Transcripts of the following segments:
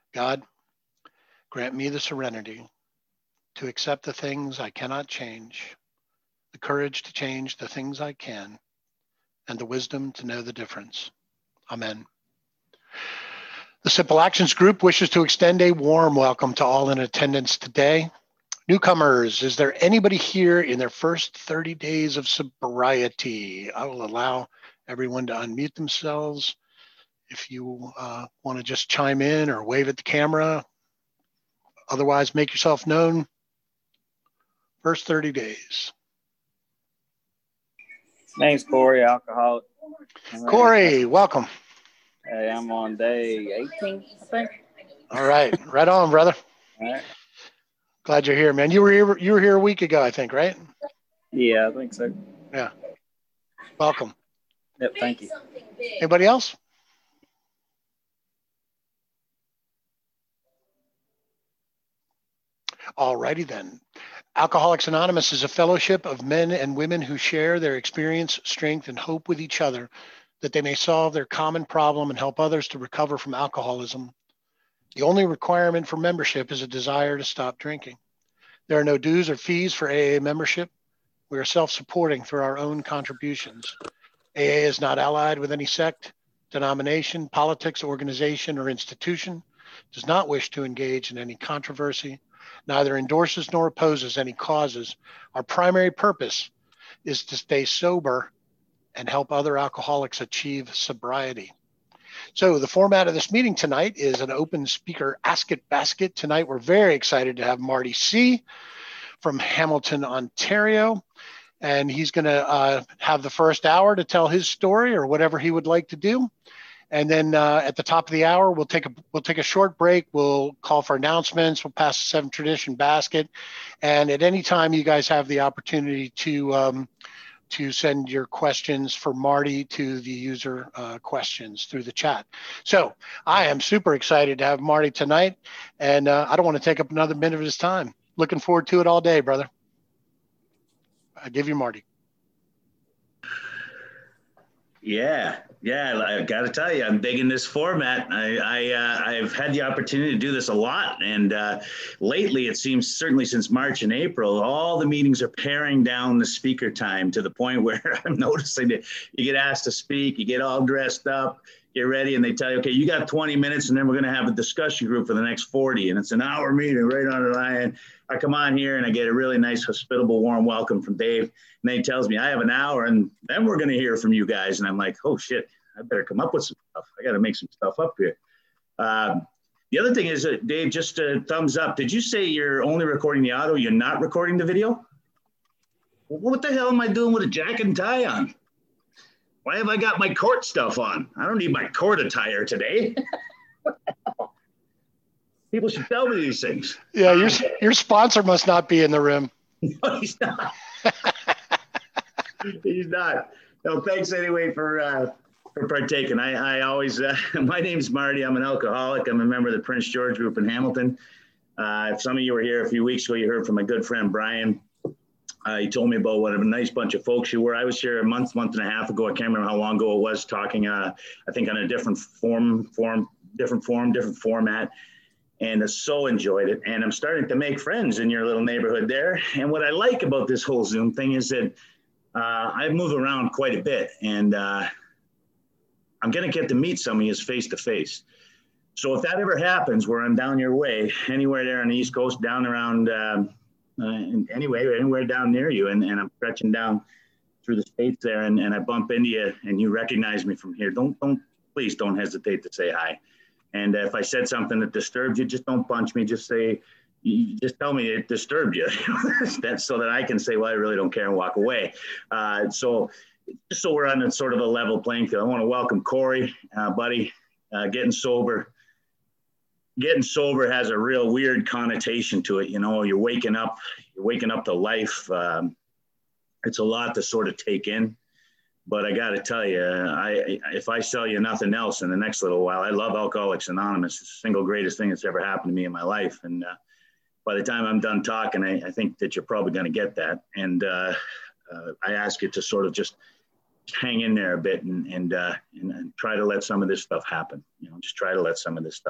God, grant me the serenity to accept the things I cannot change, the courage to change the things I can, and the wisdom to know the difference. Amen. The Simple Actions Group wishes to extend a warm welcome to all in attendance today. Newcomers, is there anybody here in their first 30 days of sobriety? I will allow everyone to unmute themselves. If you want to just chime in or wave at the camera, otherwise make yourself known. First 30 days. Name's Corey, alcoholic. Corey, welcome. Hey, I'm on day 18, I think. All right, right on, brother. All right. Glad you're here, man. You were here a week ago, I think, right? Yeah, I think so. Yeah. Welcome. Yep, thank you. Anybody else? All righty then. Alcoholics Anonymous is a fellowship of men and women who share their experience, strength, and hope with each other that they may solve their common problem and help others to recover from alcoholism. The only requirement for membership is a desire to stop drinking. There are no dues or fees for AA membership. We are self-supporting through our own contributions. AA is not allied with any sect, denomination, politics, organization, or institution, does not wish to engage in any controversy, neither endorses nor opposes any causes. Our primary purpose is to stay sober and help other alcoholics achieve sobriety. So the format of this meeting tonight is an open speaker Ask It Basket. Tonight, we're very excited to have Marty C. from Hamilton, Ontario. And he's going to have the first hour to tell his story or whatever he would like to do. And then at the top of the hour, we'll take a short break. We'll call for announcements. We'll pass the 7 Tradition Basket. And at any time, you guys have the opportunity to send your questions for Marty to the user questions through the chat. So I am super excited to have Marty tonight. And I don't want to take up another minute of his time. Looking forward to it all day, brother. I give you Marty. Yeah, I got to tell you, I'm digging this format. I've had the opportunity to do this a lot, and lately it seems, certainly since March and April, all the meetings are paring down the speaker time to the point where I'm noticing that you get asked to speak, you get all dressed up, get ready, and they tell you, okay, you got 20 minutes, and then we're going to have a discussion group for the next 40, and it's an hour meeting right on the line. I come on here and I get a really nice, hospitable, warm welcome from Dave. And then he tells me I have an hour and then we're going to hear from you guys. And I'm like, oh shit, I better come up with some stuff. I got to make some stuff up here. The other thing is, Dave, just a thumbs up. Did you say you're only recording the audio? You're not recording the video? What the hell am I doing with a jacket and tie on? Why have I got my court stuff on? I don't need my court attire today. People should tell me these things. Yeah, your sponsor must not be in the room. No, he's not. He's not. No, thanks anyway for partaking. I always, my name's Marty. I'm an alcoholic. I'm a member of the Prince George Group in Hamilton. If some of you were here a few weeks ago, you heard from my good friend Brian. He told me about what a nice bunch of folks you were. I was here a month and a half ago. I can't remember how long ago it was, talking, I think on a different different format. And I so enjoyed it. And I'm starting to make friends in your little neighborhood there. And what I like about this whole Zoom thing is that I move around quite a bit. And I'm going to get to meet some of you face to face. So if that ever happens where I'm down your way, anywhere there on the East Coast, down around, anywhere down near you, and I'm stretching down through the States there, and I bump into you and you recognize me from here, please don't hesitate to say hi. And if I said something that disturbed you, just don't punch me. Just tell me it disturbed you. That's so that I can say, well, I really don't care, and walk away. So we're on a sort of a level playing field. I want to welcome Corey, buddy. Getting sober has a real weird connotation to it. You know, you're waking up to life. It's a lot to sort of take in. But I got to tell you, if I sell you nothing else in the next little while, I love Alcoholics Anonymous. It's the single greatest thing that's ever happened to me in my life. And by the time I'm done talking, I think that you're probably going to get that. And I ask you to sort of just hang in there a bit and try to let some of this stuff happen. You know, just try to let some of this stuff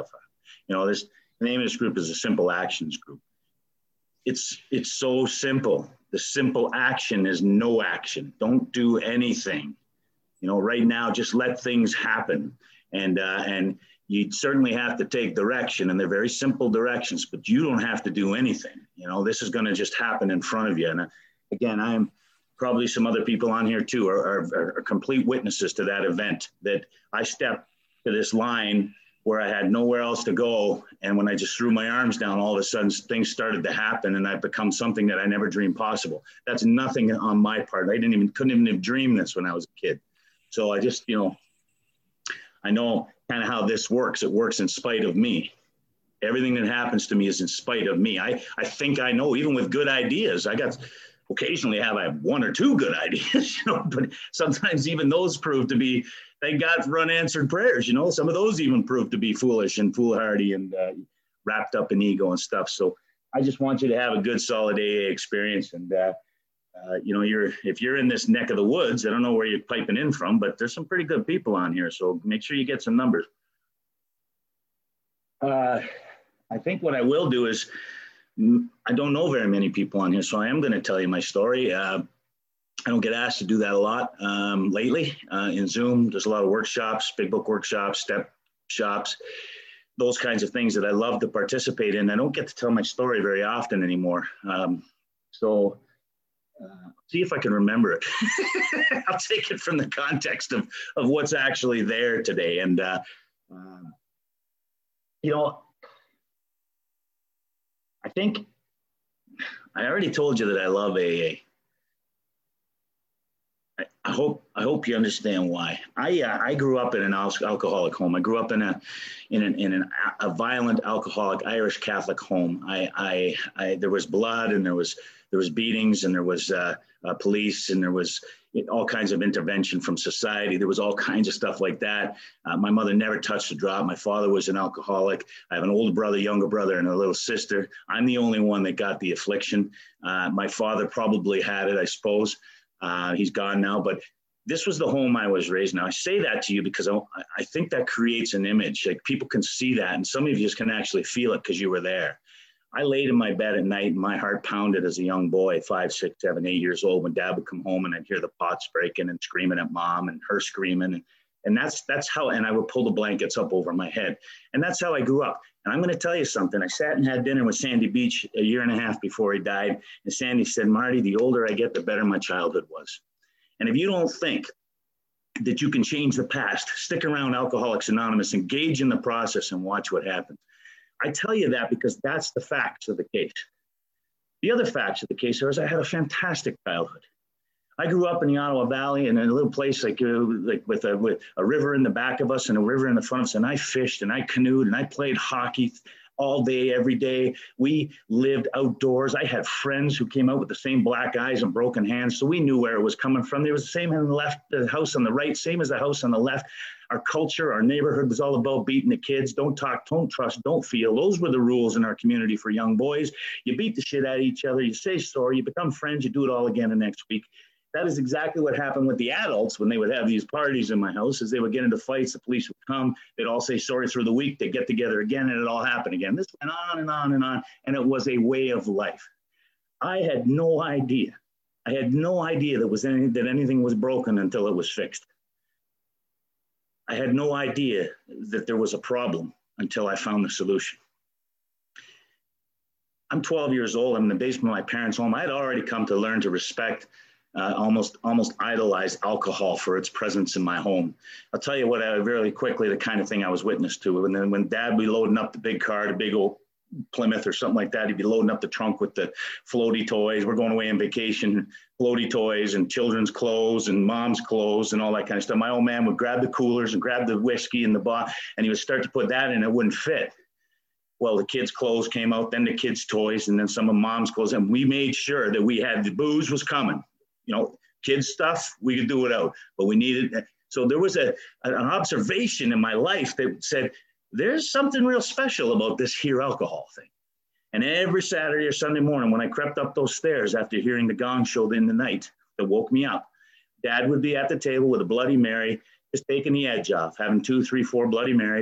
You know, the name of this group is a Simple Actions Group. It's so simple. The simple action is no action. Don't do anything. You know, right now, just let things happen. And you certainly have to take direction, and they're very simple directions, but you don't have to do anything. You know, this is going to just happen in front of you. And again, I am probably some other people on here too are complete witnesses to that event, that I stepped to this line where I had nowhere else to go. And when I just threw my arms down, all of a sudden things started to happen, and I've become something that I never dreamed possible. That's nothing on my part. Couldn't even have dreamed this when I was a kid. So I just, you know, I know kind of how this works. It works in spite of me. Everything that happens to me is in spite of me. I think I know, even with good ideas, occasionally I have one or two good ideas, you know, but sometimes even those prove to be, thank God for unanswered prayers, you know, some of those even prove to be foolish and foolhardy and wrapped up in ego and stuff. So I just want you to have a good, solid AA experience. And, you know, if you're in this neck of the woods, I don't know where you're piping in from, but there's some pretty good people on here. So make sure you get some numbers. I think what I will do is, I don't know very many people on here, so I am going to tell you my story. I don't get asked to do that a lot lately in Zoom. There's a lot of workshops, big book workshops, step shops, those kinds of things that I love to participate in. I don't get to tell my story very often anymore. So see if I can remember it. I'll take it from the context of what's actually there today. And, you know, I think I already told you that I love AA. I hope you understand why. I grew up in an alcoholic home. I grew up in a violent alcoholic Irish Catholic home. There was blood, and there was beatings, and there was police, and there was all kinds of intervention from society. There was all kinds of stuff like that. My mother never touched a drop. My father was an alcoholic. I have an older brother, younger brother, and a little sister. I'm the only one that got the affliction. My father probably had it, I suppose. He's gone now, but this was the home I was raised. Now I say that to you because I think that creates an image. Like, people can see that, and some of you just can actually feel it because you were there. I laid in my bed at night and my heart pounded as a young boy, 5, 6, 7, 8 years old, when Dad would come home and I'd hear the pots breaking and screaming at Mom and her screaming. And that's how, and I would pull the blankets up over my head. And that's how I grew up. And I'm going to tell you something. I sat and had dinner with Sandy Beach a year and a half before he died. And Sandy said, Marty, the older I get, the better my childhood was. And if you don't think that you can change the past, stick around Alcoholics Anonymous, engage in the process, and watch what happens. I tell you that because that's the facts of the case. The other facts of the case is I had a fantastic childhood. I grew up in the Ottawa Valley in a little place like with a river in the back of us and a river in the front of us, and I fished and I canoed and I played hockey all day, every day. We lived outdoors. I had friends who came out with the same black eyes and broken hands, so we knew where it was coming from. There was the same on the left, the house on the right, same as the house on the left. Our culture, our neighborhood was all about beating the kids. Don't talk, don't trust, don't feel. Those were the rules in our community for young boys. You beat the shit out of each other. You say sorry. You become friends. You do it all again the next week. That is exactly what happened with the adults when they would have these parties in my house. As they would get into fights, the police would come. They'd all say sorry through the week. They'd get together again, and it all happened again. This went on and on and on, and it was a way of life. I had no idea. I had no idea that anything was broken until it was fixed. I had no idea that there was a problem until I found the solution. I'm 12 years old. I'm in the basement of my parents' home. I had already come to learn to respect, almost idolize alcohol for its presence in my home. I'll tell you what, really quickly, the kind of thing I was witness to. And then when Dad would be loading up the big car, the big old Plymouth or something like that, he'd be loading up the trunk with the floaty toys. We're going away on vacation, floaty toys and children's clothes and Mom's clothes and all that kind of stuff. My old man would grab the coolers and grab the whiskey and the bottle, and he would start to put that in. It wouldn't fit. Well, the kids' clothes came out, then the kids' toys, and then some of Mom's clothes. And we made sure that we had the booze was coming. You know, kids' stuff, we could do without, but we needed. So there was an observation in my life that said, there's something real special about this here alcohol thing. And every Saturday or Sunday morning, when I crept up those stairs after hearing the gong show in the night that woke me up, Dad would be at the table with a Bloody Mary, just taking the edge off, having 2, 3, 4 Bloody Marys,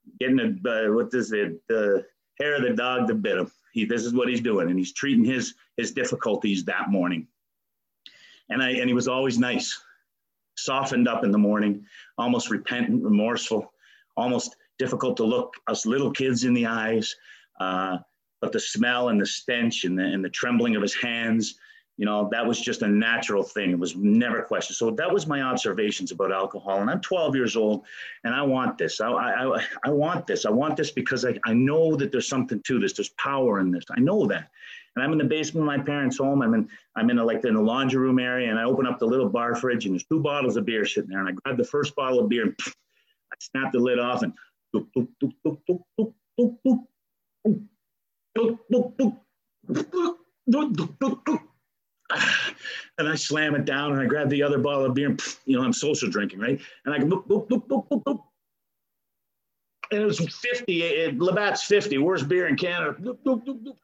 getting the hair of the dog to bit him. This is what he's doing, and he's treating his difficulties that morning. And he was always nice, softened up in the morning, almost repentant, remorseful, almost difficult to look us little kids in the eyes. But the smell and the stench and the trembling of his hands, that was just a natural thing. It was never questioned. So that was my observations about alcohol. And I'm 12 years old, and I want this. I want this. I want this because I know that there's something to this. There's power in this. I know that. And I'm in the basement of my parents' home. I'm in the laundry room area, and I open up the little bar fridge, and there's 2 bottles of beer sitting there. And I grab the first bottle of beer, and I snap the lid off, and boop, boop, boop, boop, boop, boop, boop, boop, boop, boop, boop, boop, boop, boop. And I slam it down, and I grab the other bottle of beer, and I'm social drinking, right? And I go boop, boop, boop, boop, boop, boop. And it was 50, Labatt's 50, worst beer in Canada. Boop, boop, boop, boop.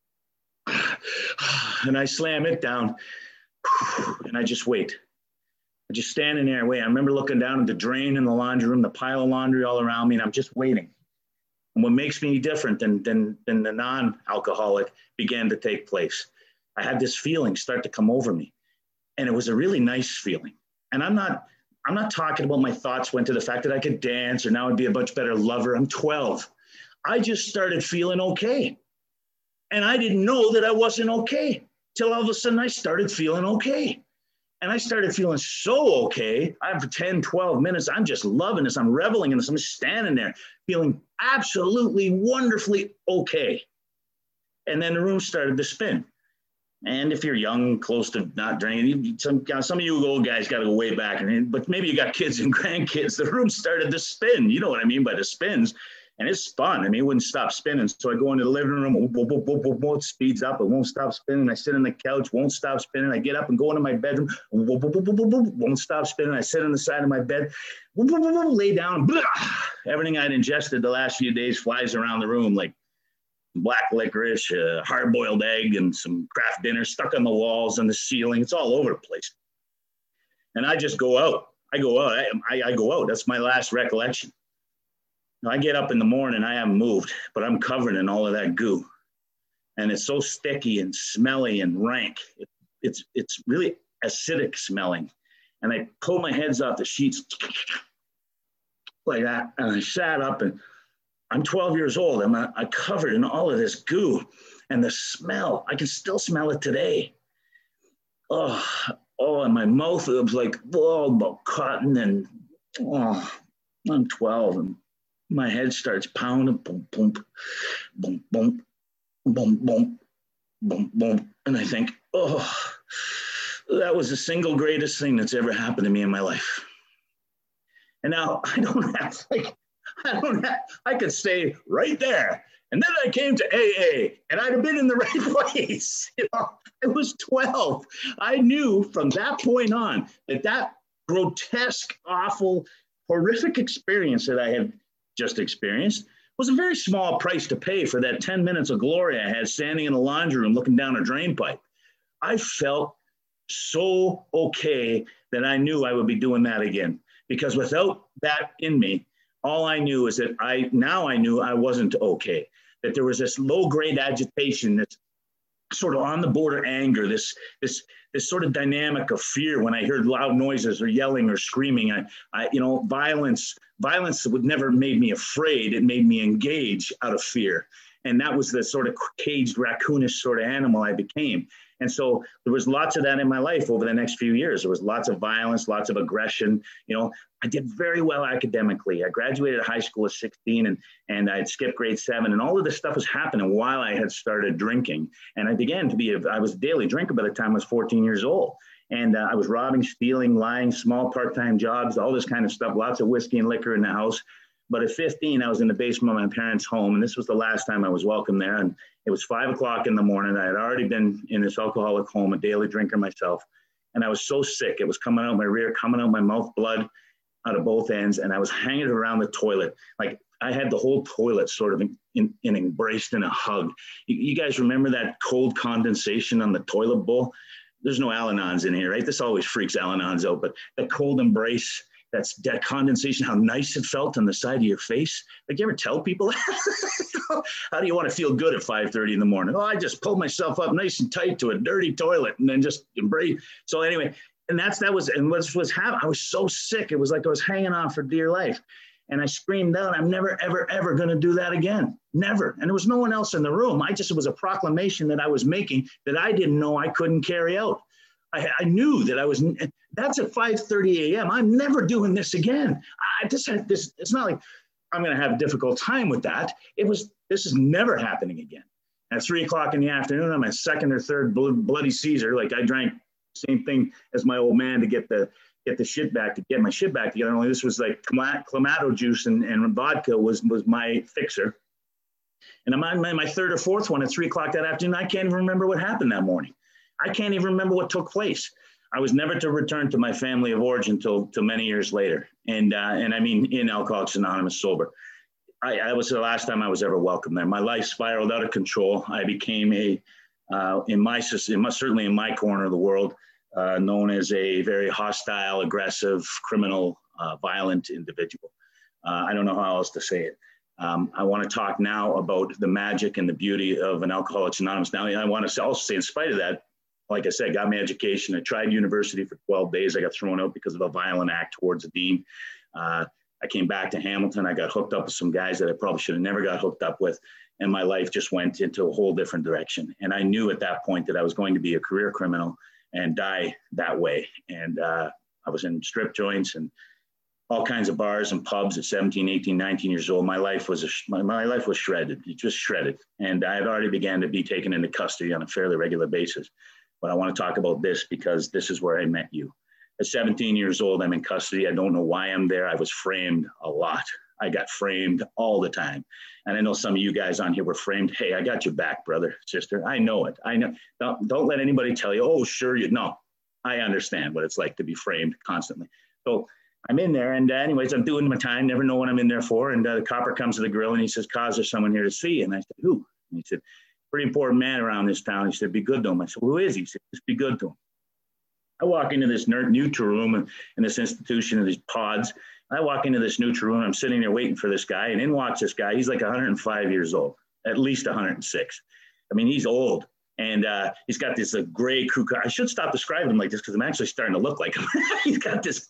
And I slam it down, and I just wait. I just stand in there and wait. I remember looking down at the drain in the laundry room, the pile of laundry all around me, and I'm just waiting. And what makes me different than the non-alcoholic began to take place. I had this feeling start to come over me, and it was a really nice feeling. And I'm not talking about my thoughts went to the fact that I could dance or now I'd be a much better lover. I'm 12. I just started feeling okay. And I didn't know that I wasn't okay till all of a sudden I started feeling okay. And I started feeling so okay. For 10, 12 minutes, I'm just loving this. I'm reveling in this. I'm just standing there feeling absolutely wonderfully okay. And then the room started to spin. And if you're young, close to not drinking, some of you old guys got to go way back. But maybe you got kids and grandkids. The room started to spin. You know what I mean by the spins. And it's fun. It wouldn't stop spinning. So I go into the living room, it speeds up. It won't stop spinning. I sit on the couch, won't stop spinning. I get up and go into my bedroom, won't stop spinning. I sit on the side of my bed, lay down. Everything I'd ingested the last few days flies around the room like black licorice, a hard-boiled egg, and some craft dinner stuck on the walls and the ceiling. It's all over the place. And I just go out. I go out. That's my last recollection. I get up in the morning, I haven't moved, but I'm covered in all of that goo. And it's so sticky and smelly and rank. It's really acidic smelling. And I pull my heads off the sheets like that. And I sat up, and I'm 12 years old. I'm covered in all of this goo. And the smell, I can still smell it today. Oh, and my mouth, it was like, about cotton. And I'm 12, and my head starts pounding, boom, boom, boom, boom, boom, boom, boom, boom. And I think, that was the single greatest thing that's ever happened to me in my life. And now I could stay right there. And then I came to AA, and I'd have been in the right place. I was 12. I knew from that point on that grotesque, awful, horrific experience that I had just experienced was a very small price to pay for that 10 minutes of glory I had standing in the laundry room looking down a drain pipe. I felt so okay that I knew I would be doing that again, because without that in me, all I knew is that I knew I wasn't okay, that there was this low-grade agitation, this sort of on the border anger, this sort of dynamic of fear when I heard loud noises or yelling or screaming. Violence would never made me afraid. It made me engage out of fear. And that was the sort of caged raccoonish sort of animal I became. And so there was lots of that in my life over the next few years. There was lots of violence, lots of aggression. I did very well academically. I graduated high school at 16, and I had skipped grade 7, and all of this stuff was happening while I had started drinking. And I began I was a daily drinker by the time I was 14 years old. And I was robbing, stealing, lying, small part-time jobs, all this kind of stuff, lots of whiskey and liquor in the house. But at 15, I was in the basement of my parents' home, and this was the last time I was welcome there. And it was 5 o'clock in the morning. I had already been in this alcoholic home, a daily drinker myself. And I was so sick. It was coming out my rear, coming out my mouth, blood out of both ends. And I was hanging around the toilet. Like I had the whole toilet sort of embraced in a hug. You guys remember that cold condensation on the toilet bowl? There's no Al-Anons in here, right? This always freaks Al-Anons out, but the cold embrace, that condensation, how nice it felt on the side of your face. Like, you ever tell people that? How do you want to feel good at 5:30 in the morning? Oh, I just pulled myself up nice and tight to a dirty toilet and then just embrace. So anyway, and I was so sick. It was like I was hanging on for dear life. And I screamed out, I'm never, ever, ever going to do that again. Never. And there was no one else in the room. It was a proclamation that I was making that I didn't know I couldn't carry out. I knew that that's at 5:30 a.m. I'm never doing this again. It's not like I'm going to have a difficult time with that. This is never happening again. At 3 o'clock in the afternoon, I'm a second or third bloody Caesar. Like, I drank same thing as my old man to get my shit back together. Only this was like Clamato juice and vodka was my fixer. And I'm on my third or fourth one at 3 o'clock that afternoon. I can't even remember what happened that morning. I can't even remember what took place. I was never to return to my family of origin till many years later. And I mean, in Alcoholics Anonymous sober. I was the last time I was ever welcome there. My life spiraled out of control. I became certainly in my corner of the world, known as a very hostile, aggressive, criminal, violent individual. I don't know how else to say it. I want to talk now about the magic and the beauty of an Alcoholics Anonymous. Now, I want to also say, in spite of that, like I said, got my education. I tried university for 12 days. I got thrown out because of a violent act towards a dean. I came back to Hamilton. I got hooked up with some guys that I probably should have never got hooked up with. And my life just went into a whole different direction. And I knew at that point that I was going to be a career criminal and die that way. And I was in strip joints and all kinds of bars and pubs at 17, 18, 19 years old. My life was shredded. It just shredded. And I had already began to be taken into custody on a fairly regular basis. But I want to talk about this because this is where I met you. At 17 years old, I'm in custody. I don't know why I'm there. I was framed a lot. I got framed all the time. And I know some of you guys on here were framed. Hey, I got your back, brother, sister. I know it. I know. Don't let anybody tell you, oh, sure, no. I understand what it's like to be framed constantly. So I'm in there. And anyways, I'm doing my time. Never know what I'm in there for. And the copper comes to the grill and he says, Cos, there's someone here to see. And I said, who? And he said, pretty important man around this town. He said, be good to him. I said, well, who is he? He said, just be good to him. I walk into this neutral room in this institution of these pods. I walk into this neutral room. I'm sitting there waiting for this guy. And in walks this guy. He's like 105 years old, at least 106. I mean, he's old. And he's got this gray crew cut. I should stop describing him like this because I'm actually starting to look like him. He's got this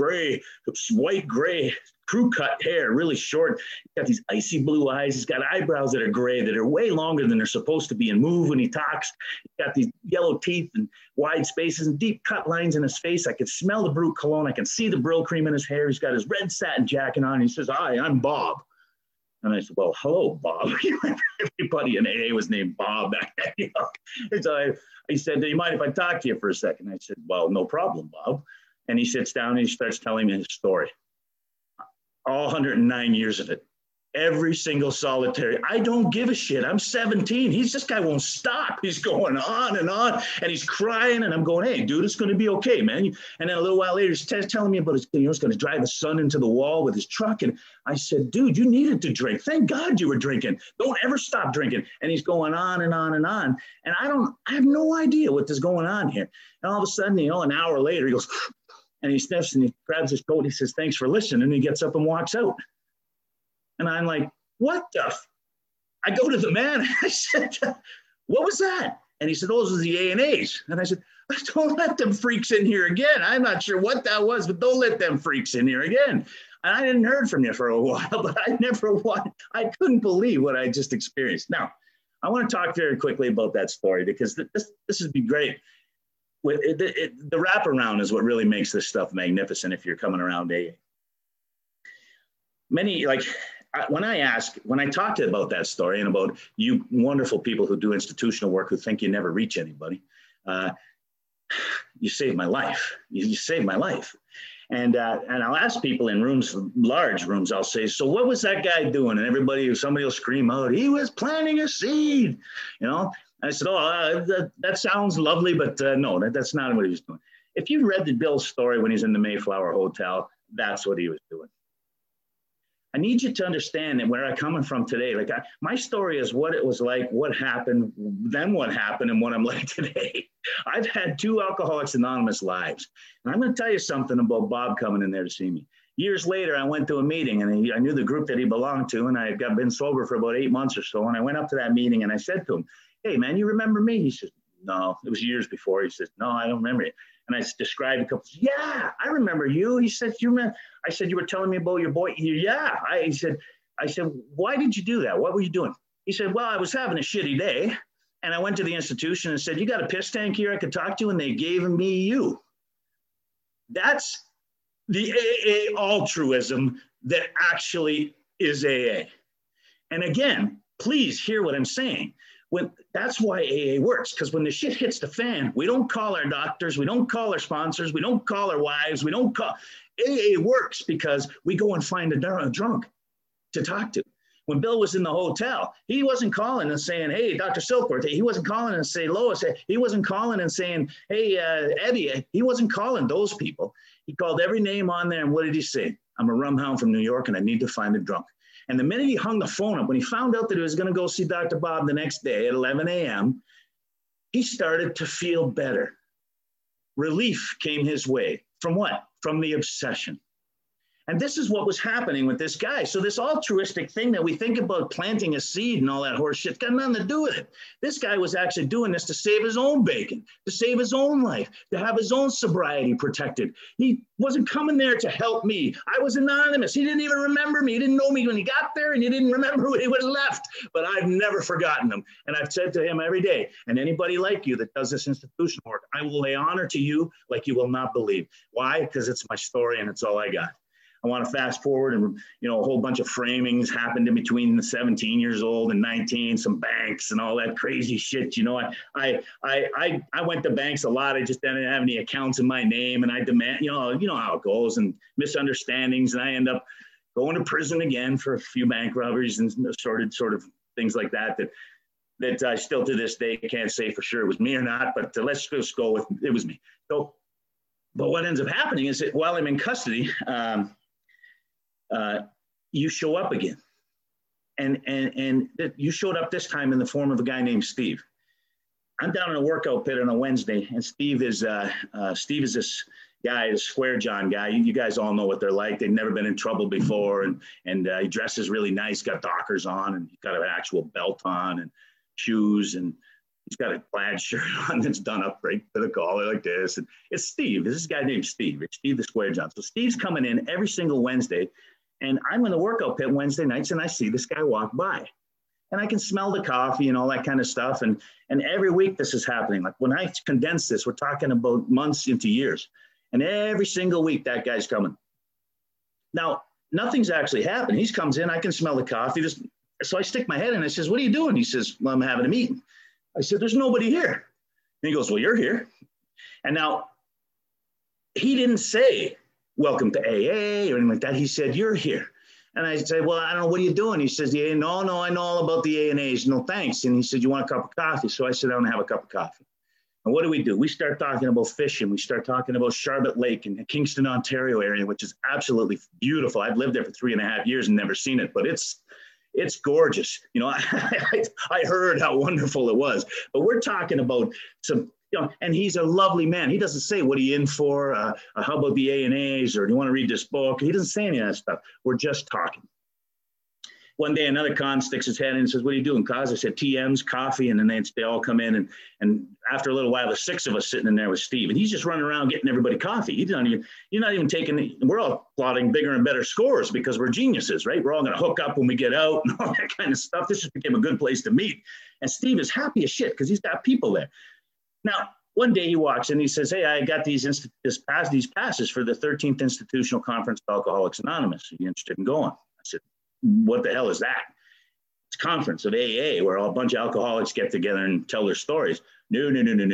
white gray crew cut hair, really short. He's got these icy blue eyes. He's got eyebrows that are gray, that are way longer than they're supposed to be and move when he talks. He's got these yellow teeth and wide spaces and deep cut lines in his face. I can smell the Brut cologne. I can see the Brill cream in his hair. He's got his red satin jacket on. He says, hi, I'm Bob. And I said, well, hello, Bob. Everybody in AA was named Bob back then. You know? And so he said, do you mind if I talk to you for a second? I said, well, no problem, Bob. And he sits down and he starts telling me his story. All 109 years of it. Every single solitary. I don't give a shit. I'm 17. This guy won't stop. He's going on and he's crying. And I'm going, hey, dude, it's going to be okay, man. And then a little while later, he's telling me about he's going to drive his son into the wall with his truck. And I said, dude, you needed to drink. Thank God you were drinking. Don't ever stop drinking. And he's going on and on and on. And I have no idea what is going on here. And all of a sudden, an hour later, he goes, and he sniffs and he grabs his coat and he says, thanks for listening. And he gets up and walks out. And I'm like, what the? I go to the man. And I said, what was that? And he said, those are the A&As. And I said, don't let them freaks in here again. I'm not sure what that was, but don't let them freaks in here again. And I didn't heard from you for a while, but I couldn't believe what I just experienced. Now, I want to talk very quickly about that story because this would be great. The wraparound is what really makes this stuff magnificent if you're coming around AA. When I talk to you about that story and about you wonderful people who do institutional work who think you never reach anybody, you saved my life. You saved my life. And I'll ask people in rooms, large rooms, I'll say, so what was that guy doing? And somebody will scream out, he was planting a seed, I said, that sounds lovely, but no, that's not what he was doing. If you read the Bill's story when he's in the Mayflower Hotel, that's what he was doing. I need you to understand that where I'm coming from today. Like my story is what it was like, what happened, then what happened, and what I'm like today. I've had 2 Alcoholics Anonymous lives. And I'm going to tell you something about Bob coming in there to see me. Years later, I went to a meeting, and I knew the group that he belonged to, and I had been sober for about 8 months or so. And I went up to that meeting, and I said to him, "Hey, man, you remember me?" He said, "No." It was years before. He said, "No, I don't remember you." And I described a couple. "Yeah, I remember you." He said, "You remember?" I said, "You were telling me about your boy." "Yeah." I said, "Why did you do that? What were you doing?" He said, "Well, I was having a shitty day, and I went to the institution and said, 'You got a piss tank here I could talk to?' And they gave me you." That's the AA altruism that actually is AA. And again, please hear what I'm saying. That's why AA works, because when the shit hits the fan, we don't call our doctors, we don't call our sponsors, we don't call our wives, we don't call. AA works because we go and find a drunk to talk to. When Bill was in the hotel, he wasn't calling and saying, "Hey, Dr. Silkworth." He wasn't calling and saying, "Lois." He wasn't calling and saying, "Hey, Eddie." He wasn't calling those people. He called every name on there. And what did he say? "I'm a rumhound from New York, and I need to find a drunk." And the minute he hung the phone up, when he found out that he was going to go see Dr. Bob the next day at 11 a.m., he started to feel better. Relief came his way. From what? From the obsession. And this is what was happening with this guy. So this altruistic thing that we think about, planting a seed and all that horse shit, got nothing to do with it. This guy was actually doing this to save his own bacon, to save his own life, to have his own sobriety protected. He wasn't coming there to help me. I was anonymous. He didn't even remember me. He didn't know me when he got there, and he didn't remember when he was left. But I've never forgotten him. And I've said to him every day, and anybody like you that does this institutional work, I will lay honor to you like you will not believe. Why? Because it's my story and it's all I got. I want to fast forward, and a whole bunch of framings happened in between the 17 years old and 19, some banks and all that crazy shit. I went to banks a lot. I just didn't have any accounts in my name, and I demand, you know how it goes, and misunderstandings, and I end up going to prison again for a few bank robberies and sort of things like that I still to this day can't say for sure it was me or not, but let's just go with it was me. So, but what ends up happening is that while I'm in custody, you show up again. And you showed up this time in the form of a guy named Steve. I'm down in a workout pit on a Wednesday, and Steve is this guy, the Square John guy. You guys all know what they're like. They've never been in trouble before, and he dresses really nice, got Dockers on, and he's got an actual belt on and shoes, and he's got a plaid shirt on that's done up right to the collar like this. And it's Steve. This is a guy named Steve. It's Steve the Square John. So Steve's coming in every single Wednesday. And I'm in the workout pit Wednesday nights, and I see this guy walk by. And I can smell the coffee and all that kind of stuff. And every week this is happening. Like when I condense this, we're talking about months into years. And every single week that guy's coming. Now, nothing's actually happened. He comes in, I can smell the coffee. So I stick my head in. I says, "What are you doing?" He says, "Well, I'm having a meeting." I said, "There's nobody here." And he goes, "Well, you're here." And now he didn't say, "Welcome to AA," or anything like that. He said, "You're here." And I said, "Well, I don't know. What are you doing?" He says, "Yeah, no, I know all about the ANAs. No, thanks." And he said, "You want a cup of coffee?" So I said, "I don't have a cup of coffee." And what do? We start talking about fishing. We start talking about Charlotte Lake in the Kingston, Ontario area, which is absolutely beautiful. I've lived there for 3.5 years and never seen it, but it's gorgeous. I heard how wonderful it was, but we're talking about some, and he's a lovely man. He doesn't say, "What are you in for? How about the ANAs? Or do you want to read this book?" He doesn't say any of that stuff. We're just talking. One day, another con sticks his head in and says, "What are you doing, cuz?" I said, "TMs, coffee." And then they all come in. And after a little while, there's 6 of us sitting in there with Steve. And he's just running around getting everybody coffee. You're not even taking, we're all plotting bigger and better scores because we're geniuses, right? We're all going to hook up when we get out and all that kind of stuff. This just became a good place to meet. And Steve is happy as shit because he's got people there. Now, one day he walks in, he says, "Hey, I got these passes for the 13th Institutional Conference of Alcoholics Anonymous. Are you interested in going?" I said, "What the hell is that?" "It's a conference of AA where a bunch of alcoholics get together and tell their stories." No.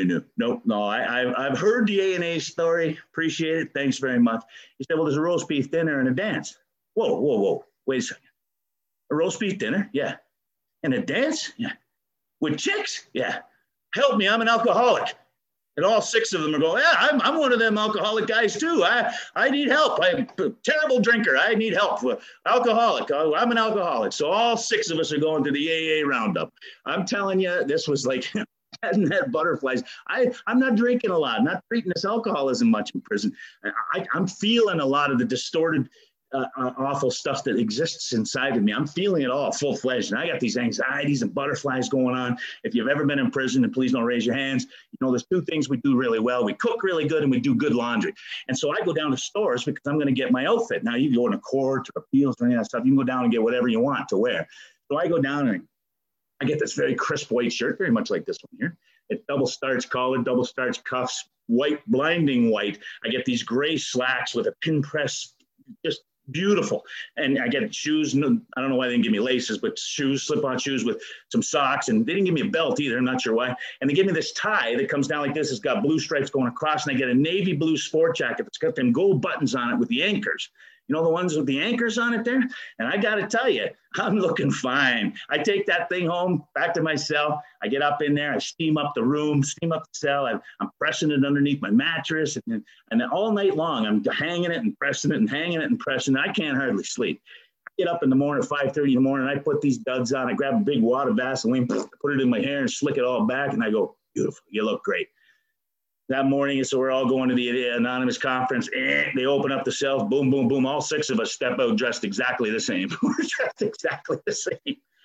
I've heard the ANA story. Appreciate it. Thanks very much." He said, "Well, there's a roast beef dinner and a dance." Whoa. Wait a second. A roast beef dinner? Yeah. And a dance? Yeah. With chicks? Yeah. Help me, I'm an alcoholic. And all 6 of them are going, yeah, I'm one of them alcoholic guys too. I need help. I'm a terrible drinker. I need help. Alcoholic. I'm an alcoholic. So all 6 of us are going to the AA roundup. I'm telling you, this was like had butterflies. I'm not drinking a lot, not treating this alcoholism much in prison. I'm feeling a lot of the distorted, awful stuff that exists inside of me. I'm feeling it all full-fledged. And I got these anxieties and butterflies going on. If you've ever been in prison, and please don't raise your hands, you know, there's 2 things we do really well. We cook really good and we do good laundry. And so I go down to stores because I'm going to get my outfit. Now you can go in a Court or Appeals or any of that stuff. You can go down and get whatever you want to wear. So I go down and I get this very crisp white shirt, very much like this one here. It's double starch collar, double starch cuffs, white, blinding white. I get these gray slacks with a pin press, just beautiful. And I get shoes. I don't know why they didn't give me laces, but shoes, slip-on shoes with some socks. And they didn't give me a belt either. I'm not sure why. And they give me this tie that comes down like this. It's got blue stripes going across. And I get a navy blue sport jacket that's got them gold buttons on it with the anchors. You know, the ones with the anchors on it there? And I got to tell you, I'm looking fine. I take that thing home, back to my cell. I get up in there. I steam up the room, steam up the cell. I'm pressing it underneath my mattress. And then all night long, I'm hanging it and pressing it and hanging it and pressing it. I can't hardly sleep. I get up in the morning at 5:30 in the morning. I put these duds on. I grab a big wad of Vaseline, put it in my hair and slick it all back. And I go, beautiful. You look great. That morning, so we're all going to the anonymous conference. They open up the cells, boom, boom, boom. All 6 of us step out dressed exactly the same. We're dressed exactly the same.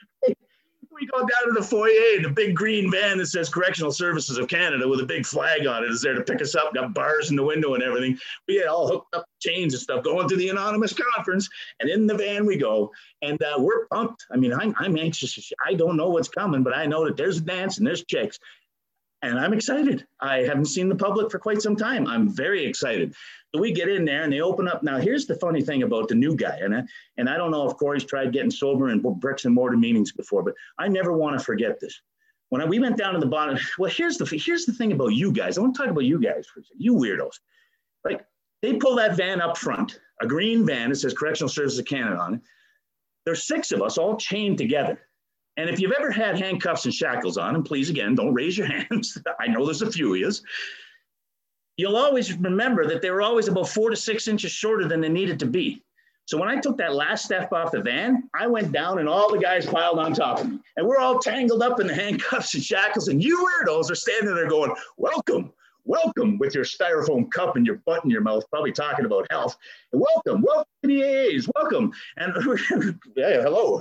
We go down to the foyer, the big green van that says Correctional Services of Canada with a big flag on it is there to pick us up, got bars in the window and everything. We get all hooked up, chains and stuff, going to the anonymous conference. And in the van we go. And we're pumped. I mean, I'm anxious. I don't know what's coming, but I know that there's a dance and there's chicks. And I'm excited. I haven't seen the public for quite some time. I'm very excited. So we get in there and they open up. Now, here's the funny thing about the new guy. And I don't know if Corey's tried getting sober in bricks and mortar meetings before, but I never want to forget this. When we went down to the bottom, well, here's the thing about you guys. I want to talk about you guys for a second, you weirdos. Like, they pull that van up front, a green van that says Correctional Services of Canada on it. There's 6 of us all chained together. And if you've ever had handcuffs and shackles on, and please, again, don't raise your hands. I know there's a few of you. You'll always remember that they were always about 4 to 6 inches shorter than they needed to be. So when I took that last step off the van, I went down and all the guys piled on top of me. And we're all tangled up in the handcuffs and shackles. And you weirdos are standing there going, welcome, welcome, with your styrofoam cup and your butt in your mouth, probably talking about health. And welcome to the AAs, welcome. And yeah, hello.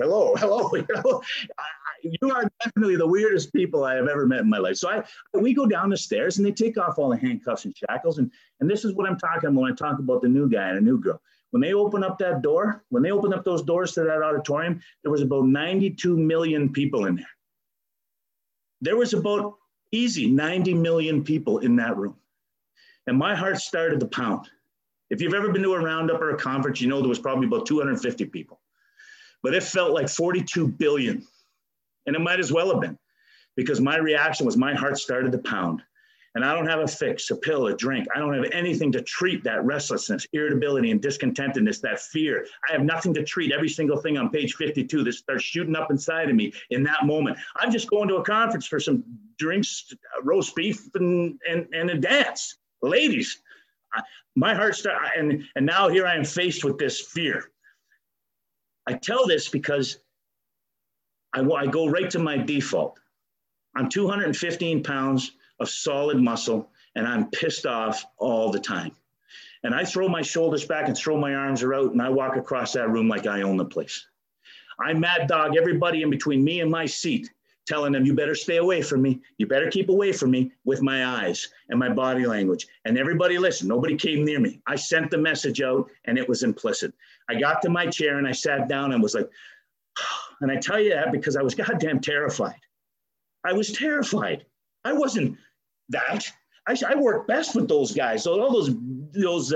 You are definitely the weirdest people I have ever met in my life. So we go down the stairs and they take off all the handcuffs and shackles. And this is what I'm talking about when I talk about the new guy and the new girl. When they open up that door, when they open up those doors to that auditorium, there was about 92 million people in there. There was about easy 90 million people in that room. And my heart started to pound. If you've ever been to a roundup or a conference, you know there was probably about 250 people. But it felt like 42 billion. And it might as well have been, because my reaction was my heart started to pound. And I don't have a fix, a pill, a drink. I don't have anything to treat that restlessness, irritability, and discontentedness, that fear. I have nothing to treat every single thing on page 52 that starts shooting up inside of me in that moment. I'm just going to a conference for some drinks, roast beef, and a dance. Ladies, my heart started, and now here I am faced with this fear. I tell this because I go right to my default. I'm 215 pounds of solid muscle, and I'm pissed off all the time. And I throw my shoulders back and throw my arms out, and I walk across that room like I own the place. I mad dog everybody in between me and my seat, telling them, you better stay away from me. You better keep away from me, with my eyes and my body language. And everybody listened. Nobody came near me. I sent the message out, and it was implicit. I got to my chair, and I sat down and was like, and I tell you that because I was goddamn terrified. I was terrified. I wasn't that. I work best with those guys. So all those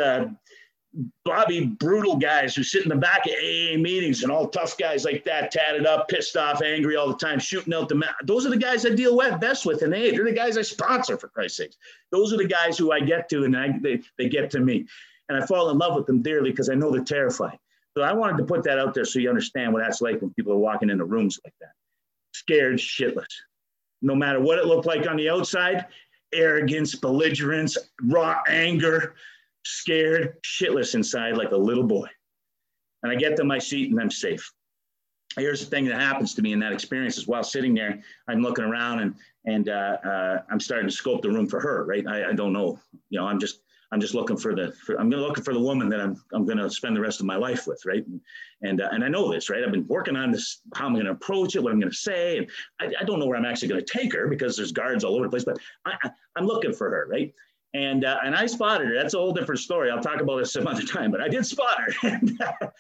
Bobby brutal guys who sit in the back of AA meetings and all tough guys like that, tatted up, pissed off, angry all the time, shooting out the mouth. Those are the guys I deal best with in AA. They're the guys I sponsor, for Christ's sakes. Those are the guys who I get to, and they get to me. And I fall in love with them dearly because I know they're terrified. So I wanted to put that out there so you understand what that's like when people are walking into rooms like that. Scared shitless. No matter what it looked like on the outside, arrogance, belligerence, raw anger, scared, shitless inside like a little boy. And I get to my seat and I'm safe. Here's the thing that happens to me in that experience is while sitting there, I'm looking around and I'm starting to scope the room for her, right? I don't know, I'm just looking for looking for the woman that I'm going to spend the rest of my life with, right? And I know this, right? I've been working on this, how I'm going to approach it, what I'm going to say, and I don't know where I'm actually going to take her because there's guards all over the place, but I'm looking for her, right? And I spotted her. That's a whole different story. I'll talk about this some other time, but I did spot her. And,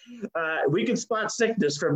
we can spot sickness from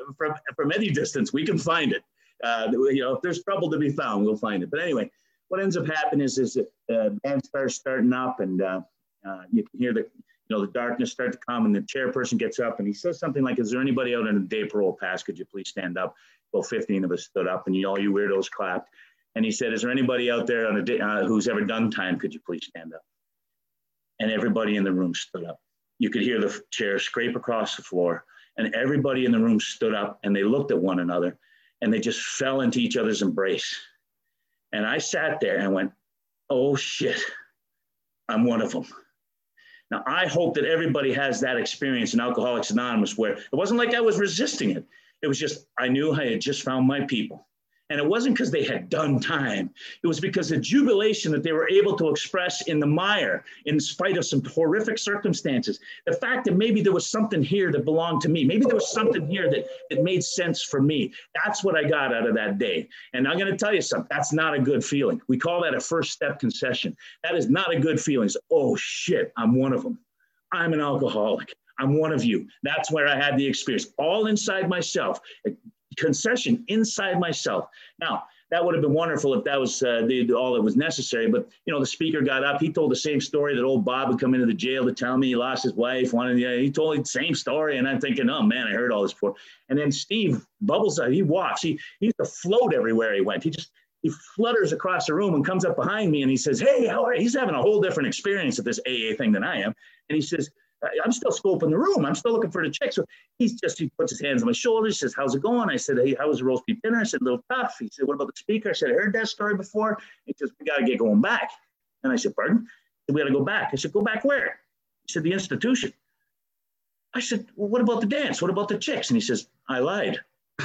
any distance. We can find it. If there's trouble to be found, we'll find it. But anyway, what ends up happening is that band starts starting up, and you can hear the darkness start to come, and the chairperson gets up and he says something like, "Is there anybody out on a day parole pass? Could you please stand up?" Well, 15 of us stood up, and all you weirdos clapped. And he said, "Is there anybody out there on a day who's ever done time? Could you please stand up?" And everybody in the room stood up. You could hear the chair scrape across the floor, and everybody in the room stood up, and they looked at one another, and they just fell into each other's embrace. And I sat there and went, "Oh shit, I'm one of them." Now, I hope that everybody has that experience in Alcoholics Anonymous where it wasn't like I was resisting it. It was just, I knew I had just found my people. And it wasn't because they had done time. It was because the jubilation that they were able to express in the mire, in spite of some horrific circumstances, the fact that maybe there was something here that belonged to me. Maybe there was something here that made sense for me. That's what I got out of that day. And I'm going to tell you something, that's not a good feeling. We call that a first step concession. That is not a good feeling. It's, oh shit, I'm one of them. I'm an alcoholic. I'm one of you. That's where I had the experience, all inside myself. Concession inside myself. Now, that would have been wonderful if that was all that was necessary. But, the speaker got up. He told the same story that old Bob would come into the jail to tell me he lost his wife. He told the same story. And I'm thinking, oh, man, I heard all this before. And then Steve Bubbles, he walks. He used to float everywhere he went. He flutters across the room and comes up behind me and he says, "Hey, how are you?" He's having a whole different experience at this AA thing than I am. And he says, "I'm still scoping the room. I'm still looking for the chick." So he puts his hands on my shoulders. He says, "How's it going?" I said, "Hey, how was the roast beef dinner?" I said, "A little tough." He said, "What about the speaker?" I said, "I heard that story before." He says, "We got to get going back." And I said, "Pardon?" He said, "We got to go back." I said, "Go back where?" He said, "The institution." I said, "Well, what about the dance? What about the chicks?" And he says, "I lied."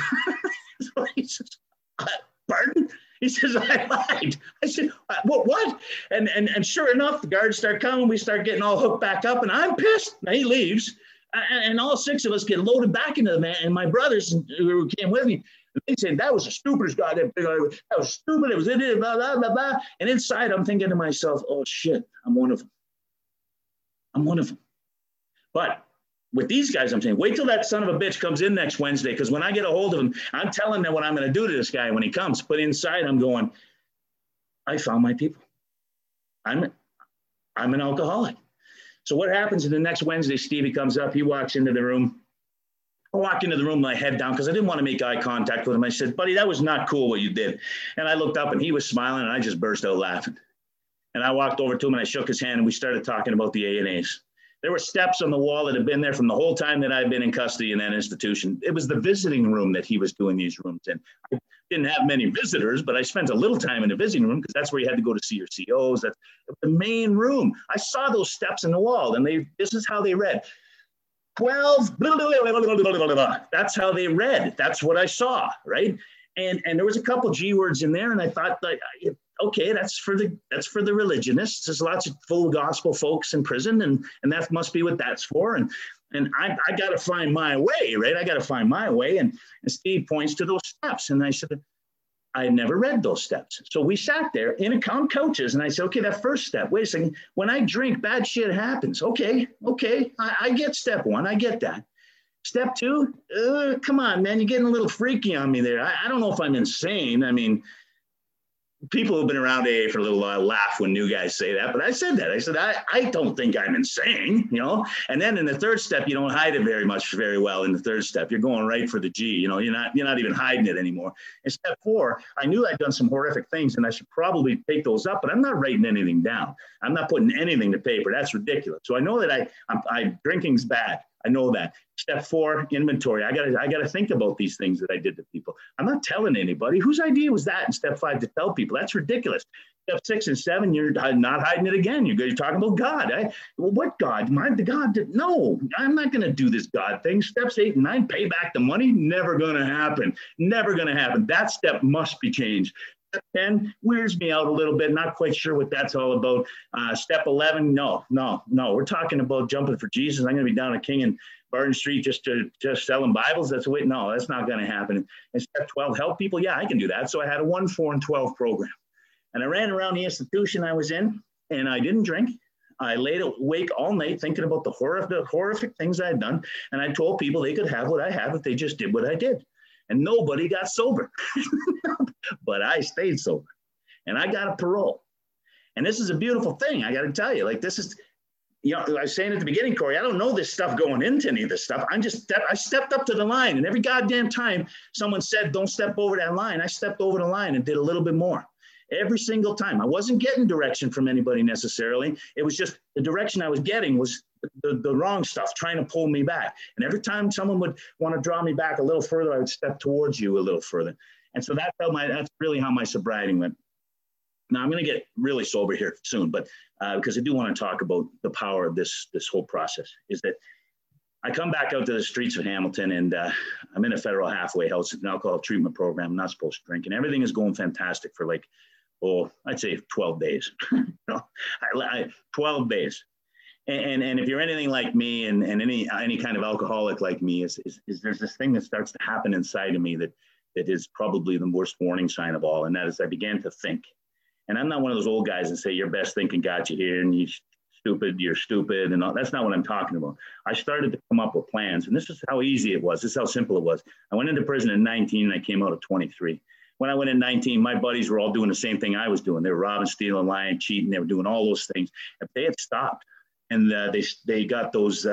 So he says, "Pardon?" He says, "I lied." I said, what? And sure enough, the guards start coming. We start getting all hooked back up, and I'm pissed. Now he leaves, and all 6 of us get loaded back into the van. And my brothers who came with me, they said, "That was the stupidest guy. That was stupid. It was idiot, blah, blah, blah, blah." And inside, I'm thinking to myself, "Oh, shit, I'm one of them. I'm one of them." But with these guys, I'm saying, wait till that son of a bitch comes in next Wednesday, because when I get a hold of him, I'm telling them what I'm going to do to this guy when he comes. But inside, I'm going, I found my people. I'm an alcoholic. So what happens in the next Wednesday? Stevie comes up. He walks into the room. I walked into the room with my head down because I didn't want to make eye contact with him. I said, "Buddy, that was not cool what you did." And I looked up and he was smiling and I just burst out laughing. And I walked over to him and I shook his hand and we started talking about the A&As. There were steps on the wall that had been there from the whole time that I'd been in custody in that institution. It was the visiting room that he was doing these rooms in. I didn't have many visitors, but I spent a little time in the visiting room because that's where you had to go to see your COs. That's the main room. I saw those steps in the wall, and this is how they read. 12, blah, blah, blah, blah, blah, blah, blah. That's how they read. That's what I saw, right? And there was a couple G words in there, and I thought, like, okay, that's for the religionists. There's lots of full gospel folks in prison, and that must be what that's for. And I got to find my way, right? I got to find my way. And Steve points to those steps, and I said, I had never read those steps. So we sat there in couches, and I said, okay, that first step. Wait a second. When I drink, bad shit happens. Okay, I get step 1. I get that. Step 2, come on, man, you're getting a little freaky on me there. I don't know if I'm insane. I mean, people who've been around AA for a little while laugh when new guys say that, but I said that. I said, I don't think I'm insane, And then in the third step, you don't hide it very well in the third step. You're going right for the G, you're not even hiding it anymore. In step 4, I knew I'd done some horrific things and I should probably take those up, but I'm not writing anything down. I'm not putting anything to paper. That's ridiculous. So I know that drinking's bad. I know that. Step 4, inventory. I gotta think about these things that I did to people. I'm not telling anybody. Whose idea was that in step 5 to tell people? That's ridiculous. Step 6 and 7, you're not hiding it again. You're talking about God. Well, what God? The God? No, I'm not going to do this God thing. Steps 8 and 9, pay back the money. Never going to happen. Never going to happen. That step must be changed. Step 10 wears me out a little bit. Not quite sure what that's all about. Step 11, no. We're talking about jumping for Jesus. I'm going to be down at King and Barton Street just selling Bibles. That's not going to happen. And step 12, help people. Yeah, I can do that. So I had a 1, 4, and 12 program. And I ran around the institution I was in, and I didn't drink. I laid awake all night thinking about the horrific things I had done. And I told people they could have what I have if they just did what I did. And nobody got sober. But I stayed sober. And I got a parole. And this is a beautiful thing. I got to tell you, this is, I was saying at the beginning, Corey, I don't know this stuff going into any of this stuff. I stepped up to the line. And every goddamn time someone said, don't step over that line, I stepped over the line and did a little bit more. Every single time. I wasn't getting direction from anybody necessarily. It was just the direction I was getting was the wrong stuff, trying to pull me back. And every time someone would want to draw me back a little further, I would step towards you a little further. And so that's really how my sobriety went. Now I'm going to get really sober here soon, but because I do want to talk about the power of this whole process, is that I come back out to the streets of Hamilton, and I'm in a federal halfway house. It's an alcohol treatment program. I'm not supposed to drink, and everything is going fantastic for I'd say 12 days. 12 days. And if you're anything like me, and any kind of alcoholic like me, is there's this thing that starts to happen inside of me that is probably the worst warning sign of all, and that is I began to think. And I'm not one of those old guys that say your best thinking got you here, and you're stupid, and all. That's not what I'm talking about. I started to come up with plans, and this is how easy it was. This is how simple it was. I went into prison at 19, and I came out at 23. When I went in 19, my buddies were all doing the same thing I was doing. They were robbing, stealing, lying, cheating. They were doing all those things. If they had stopped, and they got those,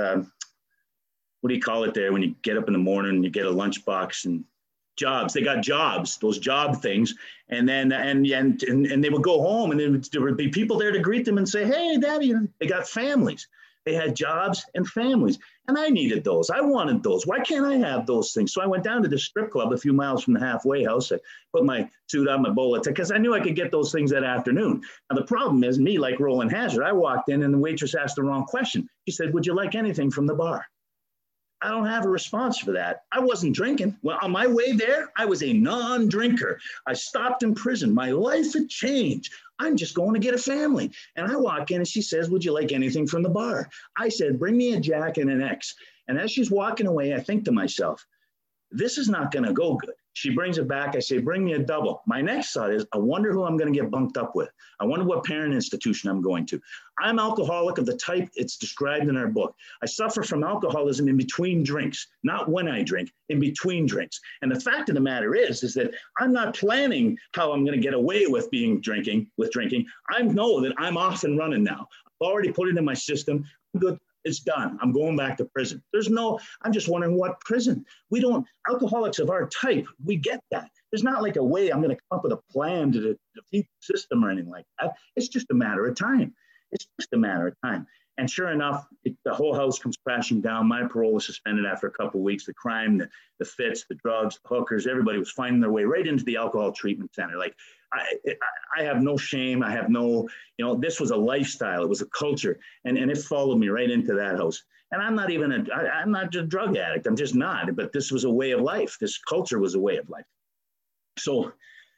what do you call it there when you get up in the morning and you get a lunchbox and jobs? They got jobs, those job things, and then and they would go home, and there would be people there to greet them and say, "Hey, Daddy." They got families. They had jobs and families, and I needed those. I wanted those. Why can't I have those things? So I went down to the strip club a few miles from the halfway house. I put my suit on, my bowler, because I knew I could get those things that afternoon. Now, the problem is, me, like Roland Hazard, I walked in and the waitress asked the wrong question. She said, "Would you like anything from the bar?" I don't have a response for that. I wasn't drinking. Well, on my way there, I was a non-drinker. I stopped in prison. My life had changed. I'm just going to get a family. And I walk in and she says, "Would you like anything from the bar?" I said, "Bring me a Jack and an X." And as she's walking away, I think to myself, this is not going to go good. She brings it back. I say, "Bring me a double." My next thought is, I wonder who I'm going to get bunked up with. I wonder what parent institution I'm going to. I'm alcoholic of the type it's described in our book. I suffer from alcoholism in between drinks, not when I drink, in between drinks. And the fact of the matter is that I'm not planning how I'm going to get away with drinking. I know that I'm off and running now. I've already put it in my system. I'm good. It's done. I'm going back to prison. I'm just wondering what prison. Alcoholics of our type, we get that. There's not like a way I'm going to come up with a plan to defeat the system or anything like that. It's just a matter of time. And sure enough, the whole house comes crashing down. My parole was suspended after a couple of weeks. The crime, the fits, the drugs, the hookers, everybody was finding their way right into the alcohol treatment center. I have no shame. I have no, this was a lifestyle. It was a culture. And it followed me right into that house. And I'm not a drug addict. I'm just not. But this was a way of life. This culture was a way of life. So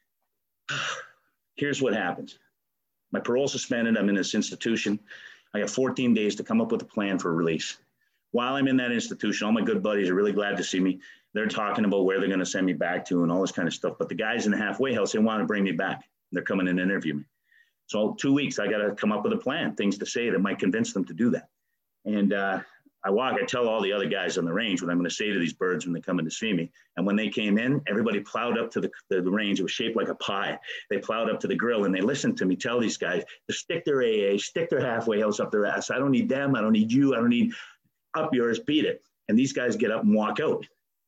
here's what happens. My parole suspended. I'm in this institution. I got 14 days to come up with a plan for release. While I'm in that institution, all my good buddies are really glad to see me. They're talking about where they're going to send me back to and all this kind of stuff. But the guys in the halfway house, they want to bring me back. They're coming in and interview me. So 2 weeks, I got to come up with a plan, things to say that might convince them to do that. And I tell all the other guys on the range what I'm going to say to these birds when they come in to see me. And when they came in, everybody plowed up to the range. It was shaped like a pie. They plowed up to the grill and they listened to me tell these guys to stick their AA, stick their halfway house up their ass. I don't need them. I don't need you. I don't need up yours. Beat it. And these guys get up and walk out.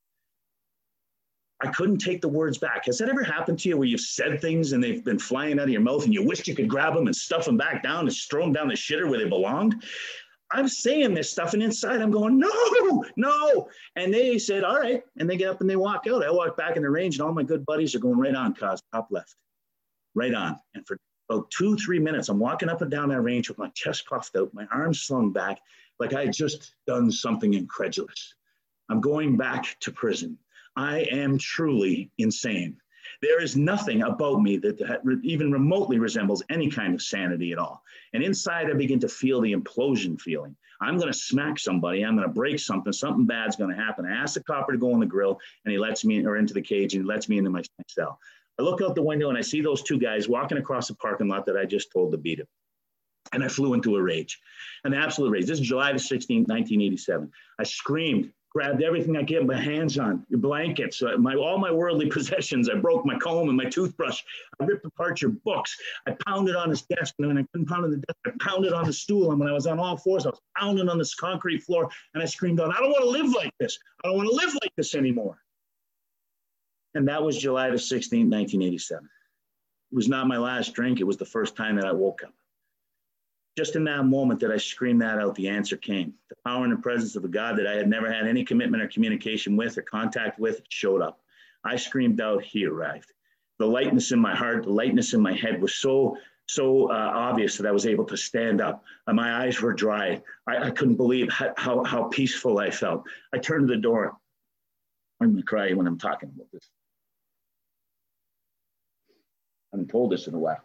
I couldn't take the words back. Has that ever happened to you where you've said things and they've been flying out of your mouth and you wished you could grab them and stuff them back down and throw them down the shitter where they belonged? I'm saying this stuff, and inside I'm going, no, no. And they said, all right. And they get up and they walk out. I walk back in the range, and all my good buddies are going right on, cause top left, right on. And for about 2-3 minutes, I'm walking up and down that range with my chest puffed out, my arms slung back, like I had just done something incredulous. I'm going back to prison. I am truly insane. There is nothing about me that even remotely resembles any kind of sanity at all. And inside, I begin to feel the implosion feeling. I'm going to smack somebody. I'm going to break something. Something bad's going to happen. I ask the copper to go in the grill, and he lets me, or into the cage, and he lets me into my cell. I look out the window, and I see those two guys walking across the parking lot that I just told to beat him. And I flew into a rage, an absolute rage. This is July the 16th, 1987. I screamed, grabbed everything I could get my hands on, your blankets, all my worldly possessions. I broke my comb and my toothbrush. I ripped apart your books. I pounded on his desk, and when I couldn't pound on the desk, I pounded on the stool. And when I was on all fours, I was pounding on this concrete floor, and I screamed out, I don't want to live like this. I don't want to live like this anymore. And that was July the 16th, 1987. It was not my last drink. It was the first time that I woke up. Just in that moment that I screamed that out, the answer came. The power and the presence of a God that I had never had any commitment or communication with or contact with showed up. I screamed out, he arrived. The lightness in my heart, the lightness in my head was so obvious that I was able to stand up. And my eyes were dry. I couldn't believe how peaceful I felt. I turned to the door. I'm going to cry when I'm talking about this. I haven't told this in a while.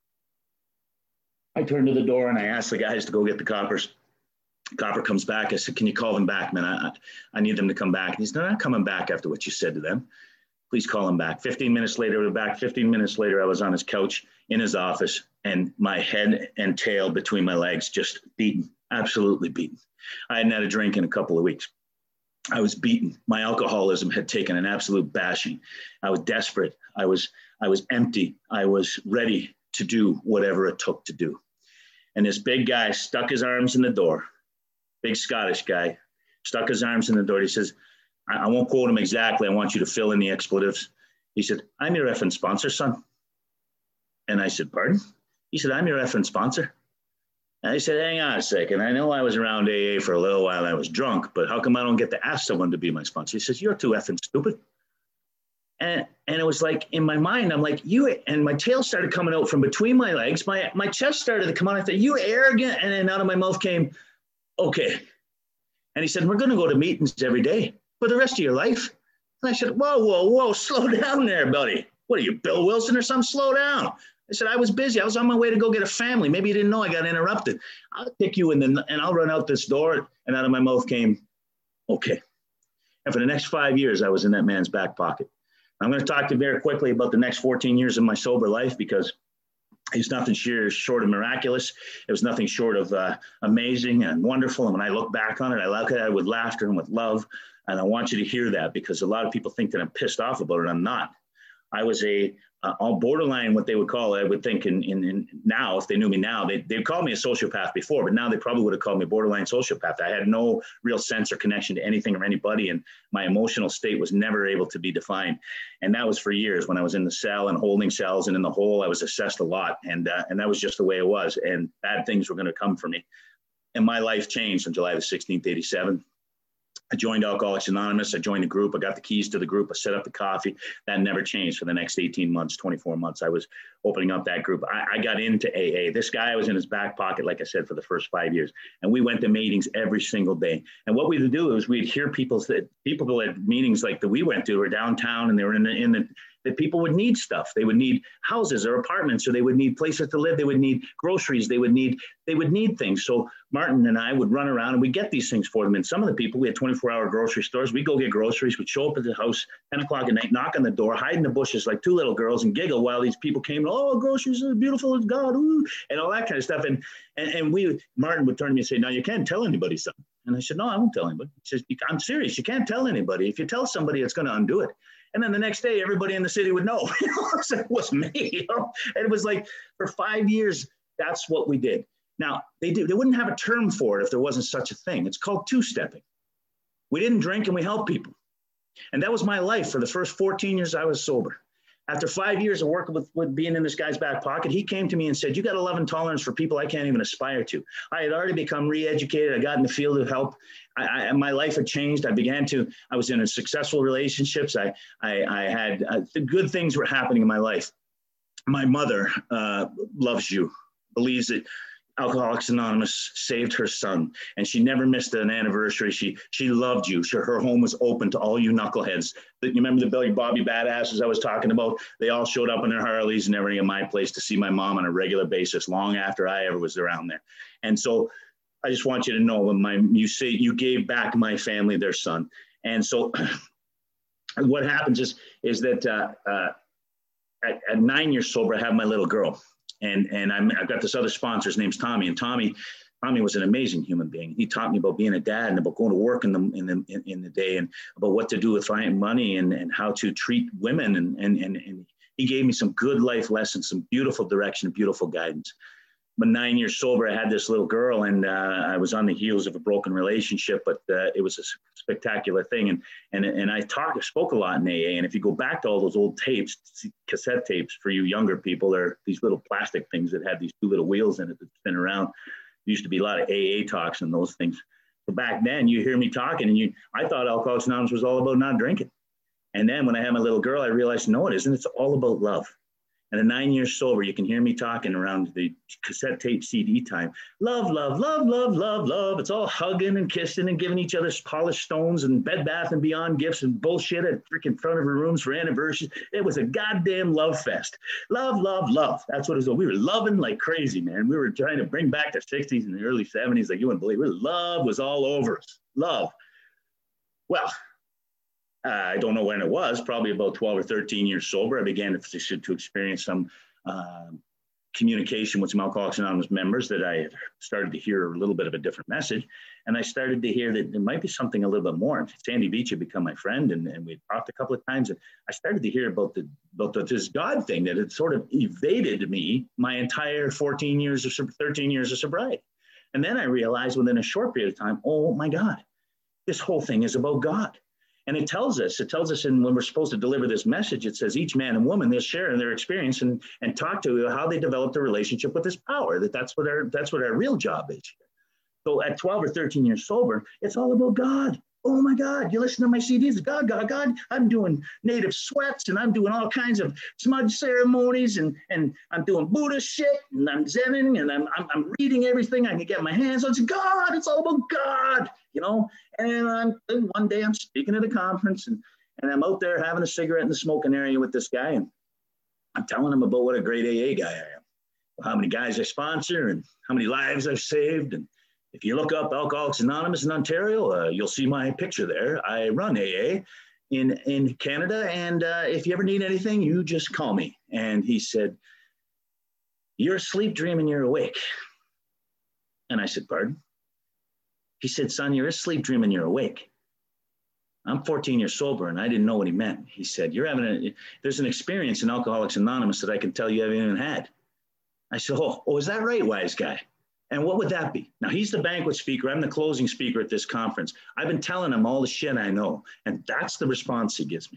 I turned to the door and I asked the guys to go get the coppers. Copper comes back. I said, can you call them back, man? I need them to come back. And he said, they're not coming back after what you said to them. Please call them back. 15 minutes later, we're back. 15 minutes later, I was on his couch in his office, and my head and tail between my legs just beaten, absolutely beaten. I hadn't had a drink in a couple of weeks. I was beaten. My alcoholism had taken an absolute bashing. I was desperate. I was empty. I was ready to do whatever it took to do. And this big guy stuck his arms in the door, big Scottish guy, stuck his arms in the door. He says, I won't quote him exactly. I want you to fill in the expletives. He said, I'm your effing sponsor, son. And I said, pardon? He said, I'm your effing sponsor. And I said, hang on a second. I know I was around AA for a little while. I was drunk, but how come I don't get to ask someone to be my sponsor? He says, you're too effing stupid. And it was like, in my mind, I'm like, you, and my tail started coming out from between my legs. My chest started to come out. I thought, you arrogant. And then out of my mouth came, okay. And he said, we're going to go to meetings every day for the rest of your life. And I said, whoa, slow down there, buddy. What are you, Bill Wilson or something? Slow down. I said, I was busy. I was on my way to go get a family. Maybe you didn't know I got interrupted. I'll pick you in and I'll run out this door. And out of my mouth came, okay. And for the next 5 years, I was in that man's back pocket. I'm going to talk to you very quickly about the next 14 years of my sober life, because it's nothing short of miraculous. It was nothing short of amazing and wonderful. And when I look back on it, I look at it with laughter and with love. And I want you to hear that, because a lot of people think that I'm pissed off about it. I'm not. I was on borderline, what they would call, I would think in now, if they knew me now, they'd call me a sociopath before, but now they probably would have called me borderline sociopath. I had no real sense or connection to anything or anybody, and my emotional state was never able to be defined. And that was for years. When I was in the cell and holding cells and in the hole, I was assessed a lot, and that was just the way it was, and bad things were going to come for me. And my life changed on July the 16th, 87. I joined Alcoholics Anonymous. I joined the group. I got the keys to the group. I set up the coffee. That never changed for the next 18 months, 24 months. I was opening up that group. I got into AA. This guy was in his back pocket, like I said, for the first 5 years. And we went to meetings every single day. And what we would do is we'd hear people at meetings like that we went to, were downtown, and they were that people would need stuff. They would need houses or apartments, or they would need places to live. They would need groceries. They would need things. So Martin and I would run around and we'd get these things for them. And some of the people, we had 24-hour grocery stores. We'd go get groceries. We'd show up at the house 10 o'clock at night, knock on the door, hide in the bushes like two little girls and giggle while these people came. Oh, groceries are beautiful as God, ooh, and all that kind of stuff. And Martin would turn to me and say, no, you can't tell anybody something. And I said, no, I won't tell anybody. He says, I'm serious. You can't tell anybody. If you tell somebody, it's going to undo it. And then the next day, everybody in the city would know. It was me. And it was like, for 5 years, that's what we did. Now, they wouldn't have a term for it if there wasn't such a thing. It's called two-stepping. We didn't drink and we helped people. And that was my life for the first 14 years I was sober. After 5 years of working with being in this guy's back pocket, he came to me and said, you got a love and tolerance for people I can't even aspire to. I had already become re-educated. I got in the field of help. My life had changed. I was in successful relationships. I had good things were happening in my life. My mother loves you, believes that Alcoholics Anonymous saved her son, and she never missed an anniversary. She loved you. Her home was open to all you knuckleheads. You remember the Billy Bobby badasses I was talking about? They all showed up in their Harleys and everything at my place to see my mom on a regular basis, long after I ever was around there. And so I just want you to know, you say you gave back my family their son. And so what happens is that at 9 years sober, I have my little girl. And I've got this other sponsor. His name's Tommy, and Tommy was an amazing human being. He taught me about being a dad and about going to work in the day, and about what to do with finding money and how to treat women. And he gave me some good life lessons, some beautiful direction, beautiful guidance. But 9 years sober, I had this little girl, and I was on the heels of a broken relationship, but it was a spectacular thing. And I spoke a lot in AA. And if you go back to all those old tapes, cassette tapes for you younger people, they're these little plastic things that had these two little wheels in it that spin around. There used to be a lot of AA talks and those things. But back then, you hear me talking, and I thought Alcoholics Anonymous was all about not drinking. And then when I had my little girl, I realized, no, it isn't. It's all about love. And at 9 years sober, you can hear me talking around the cassette tape CD time. Love, love, love, love, love, love. It's all hugging and kissing and giving each other polished stones and Bed Bath & Beyond gifts and bullshit at freaking front of our rooms for anniversaries. It was a goddamn love fest. Love, love, love. That's what it was. We were loving like crazy, man. We were trying to bring back the 60s and the early 70s like you wouldn't believe. Love was all over us. Love. Well, I don't know when it was, probably about 12 or 13 years sober. I began to experience some communication with some Alcoholics Anonymous members that I started to hear a little bit of a different message. And I started to hear that there might be something a little bit more. Sandy Beach had become my friend, and we talked a couple of times. And I started to hear about this God thing that had sort of evaded me my entire 13 years of sobriety. And then I realized within a short period of time, oh my God, this whole thing is about God. And it tells us in when we're supposed to deliver this message, it says each man and woman, they'll share in their experience and talk to how they developed a relationship with this power, that's what our real job is. So at 12 or 13 years sober, it's all about God. Oh my God, you listen to my CDs, God, God, God. I'm doing native sweats and I'm doing all kinds of smudge ceremonies and I'm doing Buddhist shit and I'm Zenning and I'm reading everything I can get my hands on. It's God, it's all about God, you know? And one day I'm speaking at a conference and I'm out there having a cigarette in the smoking area with this guy. And I'm telling him about what a great AA guy I am, how many guys I sponsor and how many lives I've saved. And if you look up Alcoholics Anonymous in Ontario, you'll see my picture there. I run AA in Canada. And if you ever need anything, you just call me. And he said, you're asleep dreaming, you're awake. And I said, pardon? He said, son, you're asleep dreaming, you're awake. I'm 14 years sober, and I didn't know what he meant. He said, there's an experience in Alcoholics Anonymous that I can tell you haven't even had. I said, oh, is that right, wise guy? And what would that be? Now, he's the banquet speaker. I'm the closing speaker at this conference. I've been telling him all the shit I know, and that's the response he gives me.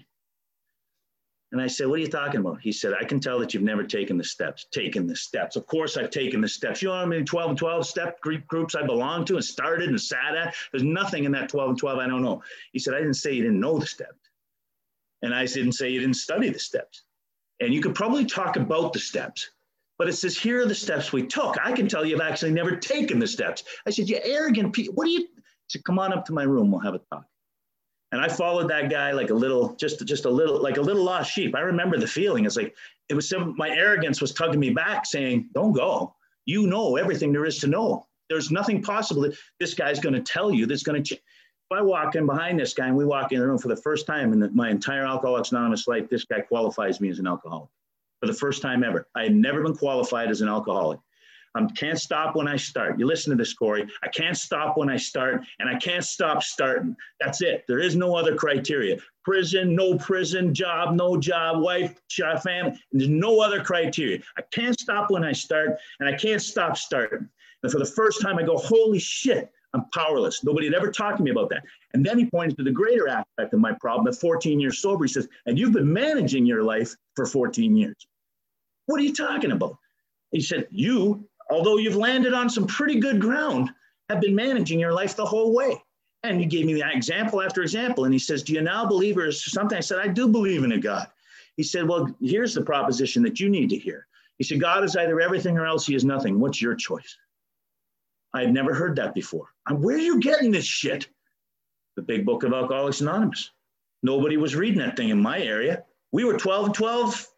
And I said, what are you talking about? He said, I can tell that you've never taken the steps. Taken the steps. Of course I've taken the steps. You know how many 12 and 12 step groups I belong to and started and sat at? There's nothing in that 12 and 12 I don't know. He said, I didn't say you didn't know the steps. And I didn't say you didn't study the steps. And you could probably talk about the steps. But it says, here are the steps we took. I can tell you've actually never taken the steps. I said, you arrogant people. What do you? He said, come on up to my room. We'll have a talk. And I followed that guy like a little lost sheep. I remember the feeling. It's like, my arrogance was tugging me back saying, don't go. You know everything there is to know. There's nothing possible that this guy's going to tell you that's going to change. If I walk in behind this guy and we walk in the room for the first time in my entire Alcoholics Anonymous life, this guy qualifies me as an alcoholic for the first time ever. I had never been qualified as an alcoholic. I can't stop when I start. You listen to this, Corey. I can't stop when I start, and I can't stop starting. That's it. There is no other criteria. Prison, no prison, job, no job, wife, child, family. There's no other criteria. I can't stop when I start, and I can't stop starting. And for the first time, I go, holy shit, I'm powerless. Nobody had ever talked to me about that. And then he pointed to the greater aspect of my problem at 14 years sober. He says, and you've been managing your life for 14 years. What are you talking about? He said, you, although you've landed on some pretty good ground, have been managing your life the whole way. And he gave me example after example. And he says, do you now believe or something? I said, I do believe in a God. He said, well, here's the proposition that you need to hear. He said, God is either everything or else he is nothing. What's your choice? I had never heard that before. Where are you getting this shit? The big book of Alcoholics Anonymous. Nobody was reading that thing in my area. We were 12 and 12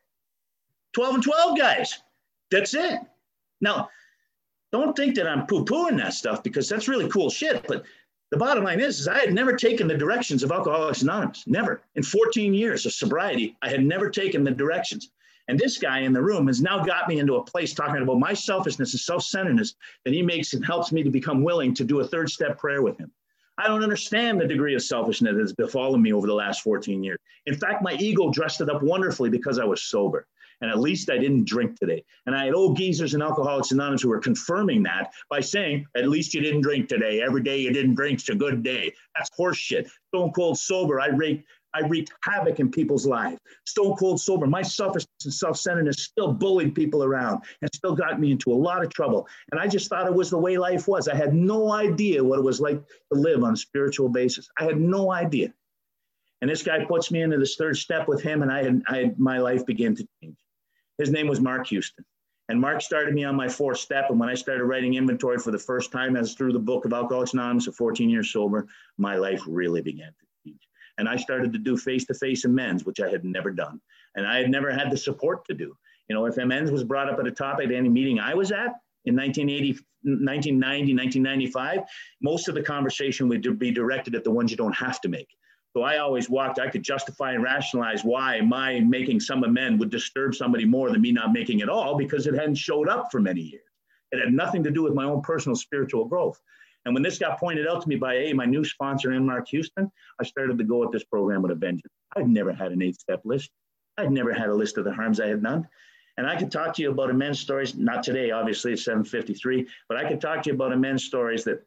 guys. That's it. Now, don't think that I'm poo-pooing that stuff because that's really cool shit. But the bottom line is I had never taken the directions of Alcoholics Anonymous. Never. In 14 years of sobriety, I had never taken the directions. And this guy in the room has now got me into a place talking about my selfishness and self-centeredness that he makes and helps me to become willing to do a third step prayer with him. I don't understand the degree of selfishness that has befallen me over the last 14 years. In fact, my ego dressed it up wonderfully because I was sober. And at least I didn't drink today. And I had old geezers in Alcoholics Anonymous who were confirming that by saying, at least you didn't drink today. Every day you didn't drink's a good day. That's horse shit. Stone cold sober, I wreaked havoc in people's lives. Stone cold sober, my selfishness and self-centeredness still bullied people around and still got me into a lot of trouble. And I just thought it was the way life was. I had no idea what it was like to live on a spiritual basis. I had no idea. And this guy puts me into this third step with him, and my life began to change. His name was Mark Houston. And Mark started me on my fourth step. And when I started writing inventory for the first time, as through the book of Alcoholics Anonymous at 14 years sober, my life really began to change. And I started to do face-to-face amends, which I had never done. And I had never had the support to do. You know, if amends was brought up at a topic at any meeting I was at in 1980, 1990, 1995, most of the conversation would be directed at the ones you don't have to make. So I always I could justify and rationalize why my making some amend would disturb somebody more than me not making it all, because it hadn't showed up for many years. It had nothing to do with my own personal spiritual growth. And when this got pointed out to me by my new sponsor, Mark Houston, I started to go at this program with a vengeance. I'd never had an 8-step list. I'd never had a list of the harms I had done. And I could talk to you about amends stories, not today, obviously, it's 7:53, but I could talk to you about amends stories that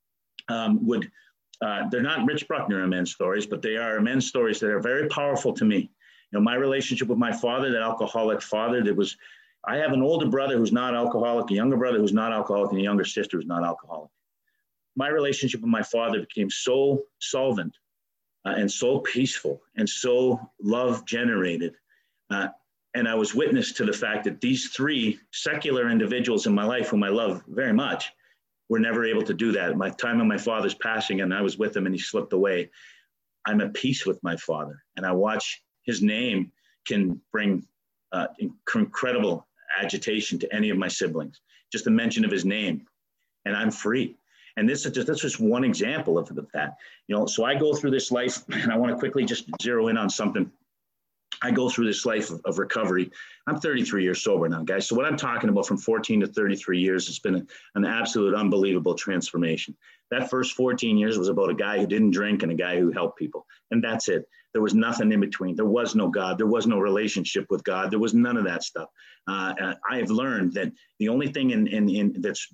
they're not Rich Bruckner amends stories, but they are amends stories that are very powerful to me. You know, my relationship with my father, that alcoholic father, I have an older brother who's not alcoholic, a younger brother who's not alcoholic, and a younger sister who's not alcoholic. My relationship with my father became so solvent and so peaceful and so love generated. And I was witness to the fact that these three secular individuals in my life, whom I love very much, were never able to do that. At my time of my father's passing, and I was with him and he slipped away, I'm at peace with my father. And I watch his name can bring incredible agitation to any of my siblings. Just a mention of his name, and I'm free. And that's just one example of that. You know, so I go through this life, and I want to quickly just zero in on something. I go through this life of recovery. I'm 33 years sober now, guys. So what I'm talking about from 14 to 33 years, it's been an absolute unbelievable transformation. That first 14 years was about a guy who didn't drink and a guy who helped people. And that's it. There was nothing in between. There was no God. There was no relationship with God. There was none of that stuff. I've learned that the only thing that's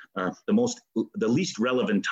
the least relevant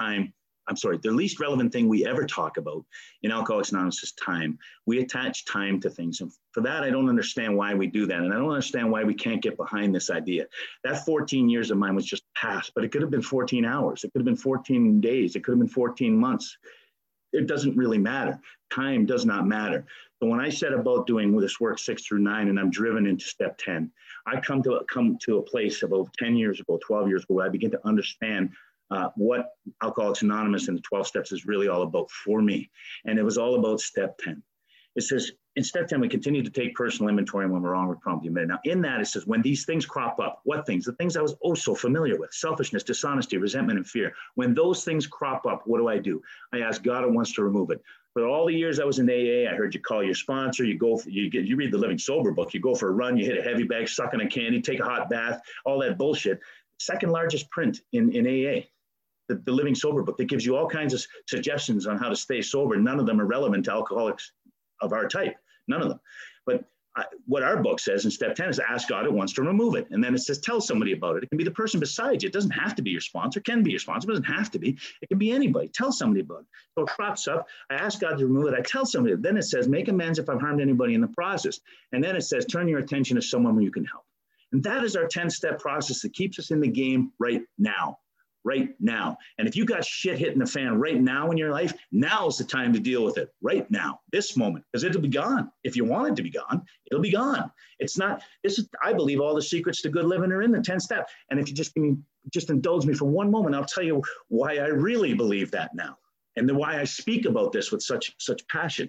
thing we ever talk about in Alcoholics Anonymous is time. We attach time to things. And for that, I don't understand why we do that. And I don't understand why we can't get behind this idea. That 14 years of mine was just past, but it could have been 14 hours. It could have been 14 days. It could have been 14 months. It doesn't really matter. Time does not matter. So when I set about doing this work 6 through 9, and I'm driven into step 10, I come to a place about 10 years ago, 12 years ago, where I begin to understand what Alcoholics Anonymous and the 12 steps is really all about for me. And it was all about step 10. It says, in step 10, we continue to take personal inventory, and when we're wrong, we promptly admit it. Now, in that, it says, when these things crop up, what things? The things I was oh so familiar with: selfishness, dishonesty, resentment, and fear. When those things crop up, what do? I ask God at once to remove it. For all the years I was in AA, I heard you call your sponsor, you read the Living Sober book, you go for a run, you hit a heavy bag, suck on a candy, take a hot bath, all that bullshit. Second largest print in AA. The Living Sober book that gives you all kinds of suggestions on how to stay sober. None of them are relevant to alcoholics of our type, none of them. But what our book says in step 10 is ask God at once to remove it. And then it says, tell somebody about it. It can be the person beside you. It doesn't have to be your sponsor. It can be your sponsor. It doesn't have to be. It can be anybody. Tell somebody about it. So it crops up. I ask God to remove it. I tell somebody. Then it says, make amends if I've harmed anybody in the process. And then it says, turn your attention to someone where you can help. And that is our 10-step process that keeps us in the game right now. Right now. And if you got shit hitting the fan right now in your life, now is the time to deal with it. Right now, this moment, because it'll be gone. If you want it to be gone, it'll be gone. It's not, this is, I believe all the secrets to good living are in the 10 step. And if you just indulge me for one moment, I'll tell you why I really believe that now. And then why I speak about this with such passion.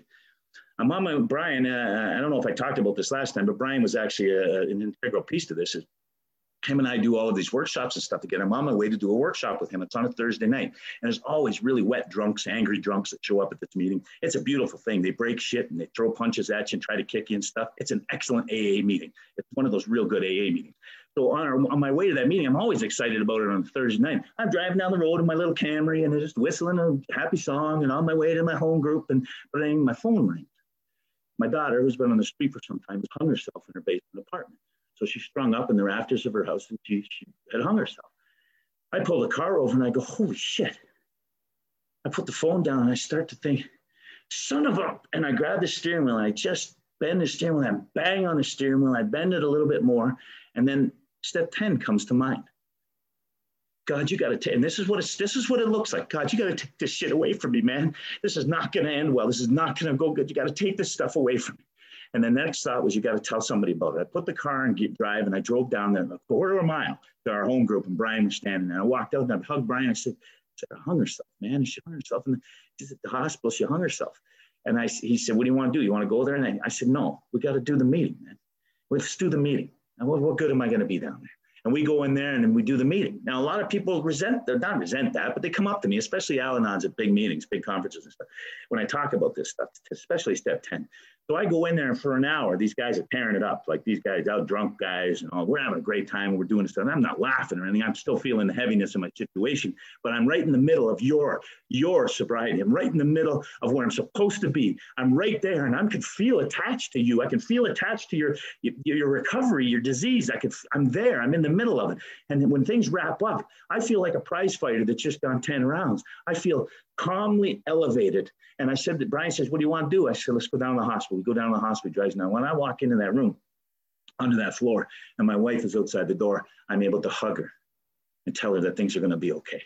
Brian, I don't know if I talked about this last time, but Brian was actually an integral piece to this. Him and I do all of these workshops and stuff together. I'm on my way to do a workshop with him. It's on a Thursday night. And there's always really wet drunks, angry drunks that show up at this meeting. It's a beautiful thing. They break shit and they throw punches at you and try to kick you and stuff. It's an excellent AA meeting. It's one of those real good AA meetings. So on my way to that meeting, I'm always excited about it on a Thursday night. I'm driving down the road in my little Camry and just whistling a happy song and on my way to my home group, and my phone rings. My daughter, who's been on the street for some time, has hung herself in her basement apartment. So she strung up in the rafters of her house and she had hung herself. I pull the car over and I go, holy shit. I put the phone down and I start to think, son of a, and I grab the steering wheel and I just bend the steering wheel. I bang on the steering wheel. I bend it a little bit more. And then step 10 comes to mind. God, you got to take, and this is what it looks like. God, you got to take this shit away from me, man. This is not going to end well. This is not going to go good. You got to take this stuff away from me. And the next thought was, you got to tell somebody about it. I put the car and drive, and I drove down there a quarter of a mile to our home group, and Brian was standing there. I walked out and I hugged Brian. I said, I hung herself, man. She hung herself. And she's at the hospital. She hung herself. And he said, what do you want to do? You want to go there? And I said, no, we got to do the meeting, man. Let's do the meeting. And what good am I going to be down there? And we go in there and we do the meeting. Now, a lot of people resent that, but they come up to me, especially Al-Anons at big meetings, big conferences and stuff, when I talk about this stuff, especially step 10. So I go in there and for an hour, these guys are tearing it up. Like these guys, out drunk guys, and all. We're having a great time. And we're doing stuff. And I'm not laughing or anything. I'm still feeling the heaviness of my situation, but I'm right in the middle of your sobriety. I'm right in the middle of where I'm supposed to be. I'm right there, and I can feel attached to you. I can feel attached to your recovery, your disease. I'm there. I'm in the middle of it. And when things wrap up, I feel like a prize fighter that's just done 10 rounds. I feel calmly elevated. And I said that Brian says, what do you want to do? I said, let's go down to the hospital. We go down to the hospital, drives. Now, when I walk into that room, under that floor, and my wife is outside the door, I'm able to hug her and tell her that things are going to be okay.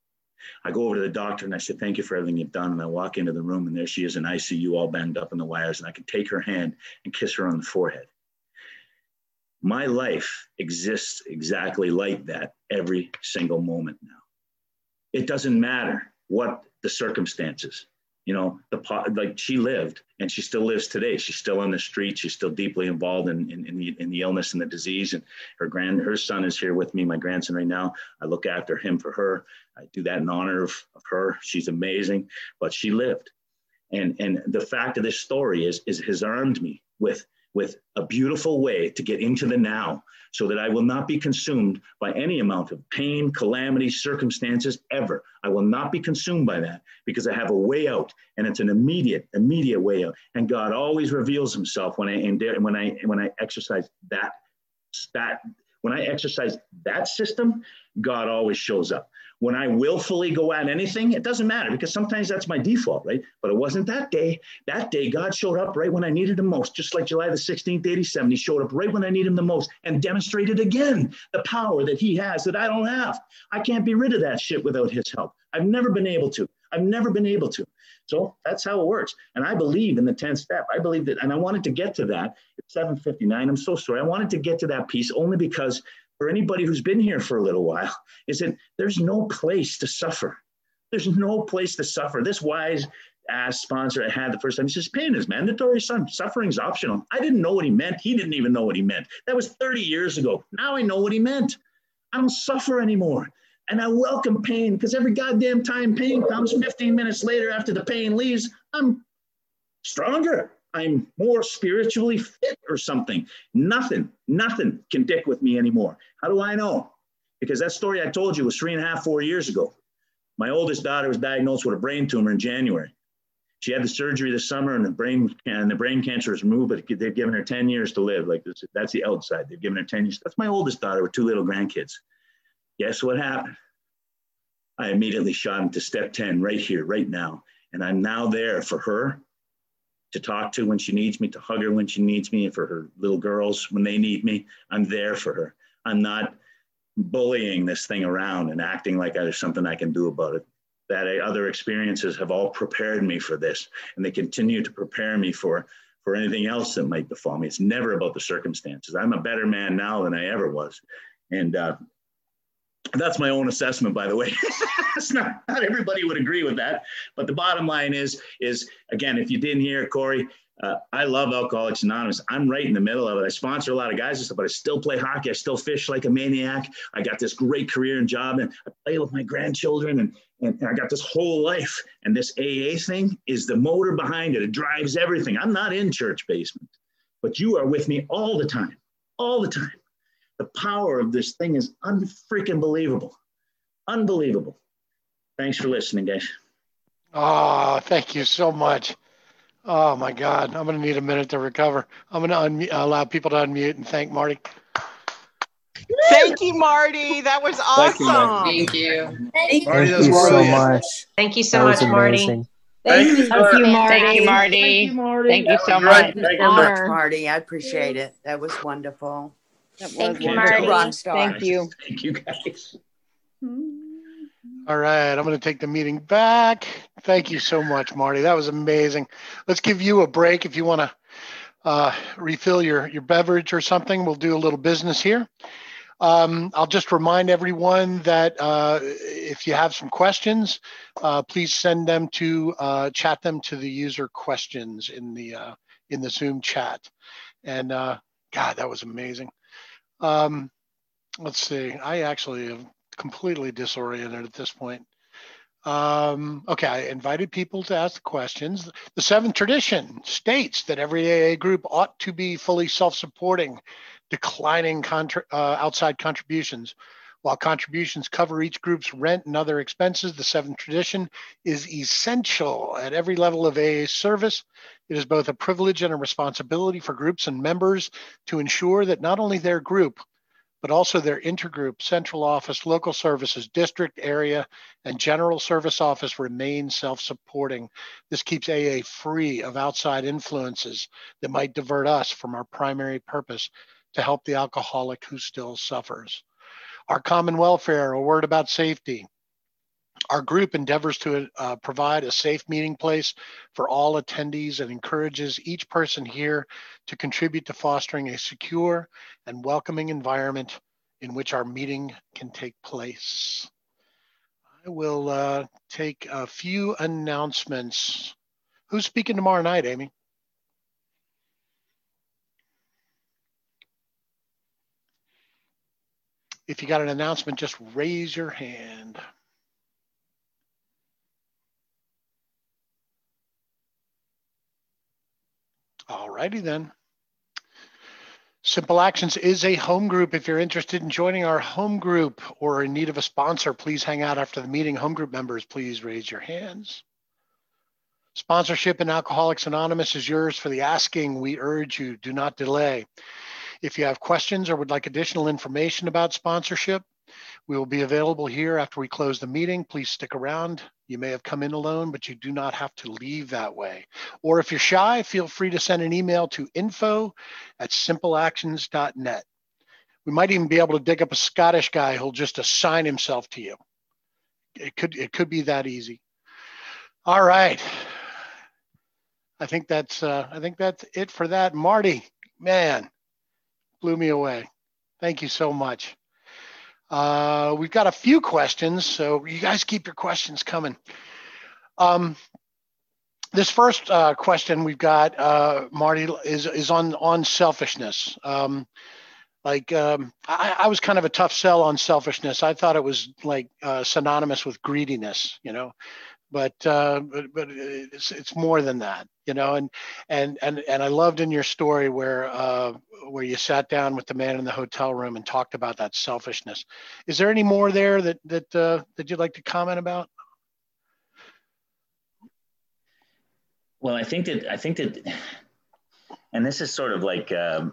I go over to the doctor and I said, thank you for everything you've done. And I walk into the room and there she is in ICU, all banged up in the wires. And I can take her hand and kiss her on the forehead. My life exists exactly like that every single moment now. It doesn't matter what the circumstances. You know, like she lived and she still lives today. She's still on the street. She's still deeply involved in the illness and the disease. And her son is here with me, my grandson right now. I look after him for her. I do that in honor of her. She's amazing, but she lived. And the fact of this story has armed me with a beautiful way to get into the now so that I will not be consumed by any amount of pain, calamity, circumstances ever. I will not be consumed by that because I have a way out, and it's an immediate way out. And God always reveals himself when I exercise that system, God always shows up. When I willfully go at anything, it doesn't matter because sometimes that's my default, right? But it wasn't that day. That day, God showed up right when I needed him most, just like July the 16th, 87. He showed up right when I needed him the most and demonstrated again the power that he has that I don't have. I can't be rid of that shit without his help. I've never been able to. So that's how it works. And I believe in the 10th step. I believe that, and I wanted to get to that at 7:59. I'm so sorry. I wanted to get to that piece only because for anybody who's been here for a little while, is that there's no place to suffer. There's no place to suffer. This wise ass sponsor I had the first time, he says, pain is mandatory, son. Suffering's optional. I didn't know what he meant. He didn't even know what he meant. That was 30 years ago. Now I know what he meant. I don't suffer anymore. And I welcome pain because every goddamn time pain comes 15 minutes later after the pain leaves, I'm stronger. I'm more spiritually fit or something. Nothing can dick with me anymore. How do I know? Because that story I told you was 3.5, 4 years ago. My oldest daughter was diagnosed with a brain tumor in January. She had the surgery this summer, and the brain cancer was removed, but they've given her 10 years to live. Like this, that's the outside. They've given her 10 years. That's my oldest daughter with 2 little grandkids. Guess what happened? I immediately shot into step 10 right here, right now. And I'm now there for her to talk to when she needs me, to hug her when she needs me, and for her little girls when they need me. I'm there for her. I'm not bullying this thing around and acting like there's something I can do about it. That other experiences have all prepared me for this, and they continue to prepare me for anything else that might befall me. It's never about the circumstances. I'm a better man now than I ever was. And that's my own assessment, by the way. It's not everybody would agree with that, but the bottom line is again, if you didn't hear it, Corey, I love Alcoholics Anonymous. I'm right in the middle of it. I sponsor a lot of guys and stuff, but I still play hockey. I still fish like a maniac. I got this great career and job, and I play with my grandchildren, and I got this whole life. And this AA thing is the motor behind it. It drives everything. I'm not in church basement, but you are with me all the time, all the time. The power of this thing is unfreaking believable. Unbelievable. Thanks for listening, guys. Oh, thank you so much. Oh my God, I'm going to need a minute to recover. I'm going to allow people to unmute and thank Marty. Thank you, Marty. That was awesome. Thank you. Thank you so much. Thank you so much, Marty. Thank you, Marty. Thank you, Marty. Thank you so much. Thank you so much, Marty. I appreciate it. That was wonderful. Thank you, Marty. Rock star. Thank you. Thank you, guys. All right, I'm going to take the meeting back. Thank you so much, Marty. That was amazing. Let's give you a break if you want to refill your beverage or something. We'll do a little business here. I'll just remind everyone that if you have some questions, please send them to chat them to the user questions in the Zoom chat. And God, that was amazing. Let's see. I actually am completely disoriented at this point. Okay, I invited people to ask the questions. The 7th tradition states that every AA group ought to be fully self-supporting, declining outside contributions. While contributions cover each group's rent and other expenses, the 7th tradition is essential at every level of AA service. It is both a privilege and a responsibility for groups and members to ensure that not only their group, but also their intergroup, central office, local services, district, area, and general service office remain self-supporting. This keeps AA free of outside influences that might divert us from our primary purpose to help the alcoholic who still suffers. Our common welfare, a word about safety. Our group endeavors to provide a safe meeting place for all attendees and encourages each person here to contribute to fostering a secure and welcoming environment in which our meeting can take place. I will take a few announcements. Who's speaking tomorrow night, Amy? If you got an announcement, just raise your hand. All righty then. Simple Actions is a home group. If you're interested in joining our home group or in need of a sponsor, please hang out after the meeting. Home group members, please raise your hands. Sponsorship in Alcoholics Anonymous is yours for the asking. We urge you, do not delay. If you have questions or would like additional information about sponsorship, we will be available here after we close the meeting. Please stick around. You may have come in alone, but you do not have to leave that way. Or if you're shy, feel free to send an email to info@simpleactions.net. We might even be able to dig up a Scottish guy who'll just assign himself to you. It could be that easy. All right. I think that's it for that. Marty, man, blew me away. Thank you so much. We've got a few questions, so you guys keep your questions coming. This first question we've got, Marty, is on selfishness. I was kind of a tough sell on selfishness. I thought it was like synonymous with greediness, you know, but it's more than that, you know. And I loved in your story where you sat down with the man in the hotel room and talked about that selfishness. Is there any more there that you'd like to comment about? Well, I think that, and this is sort of like the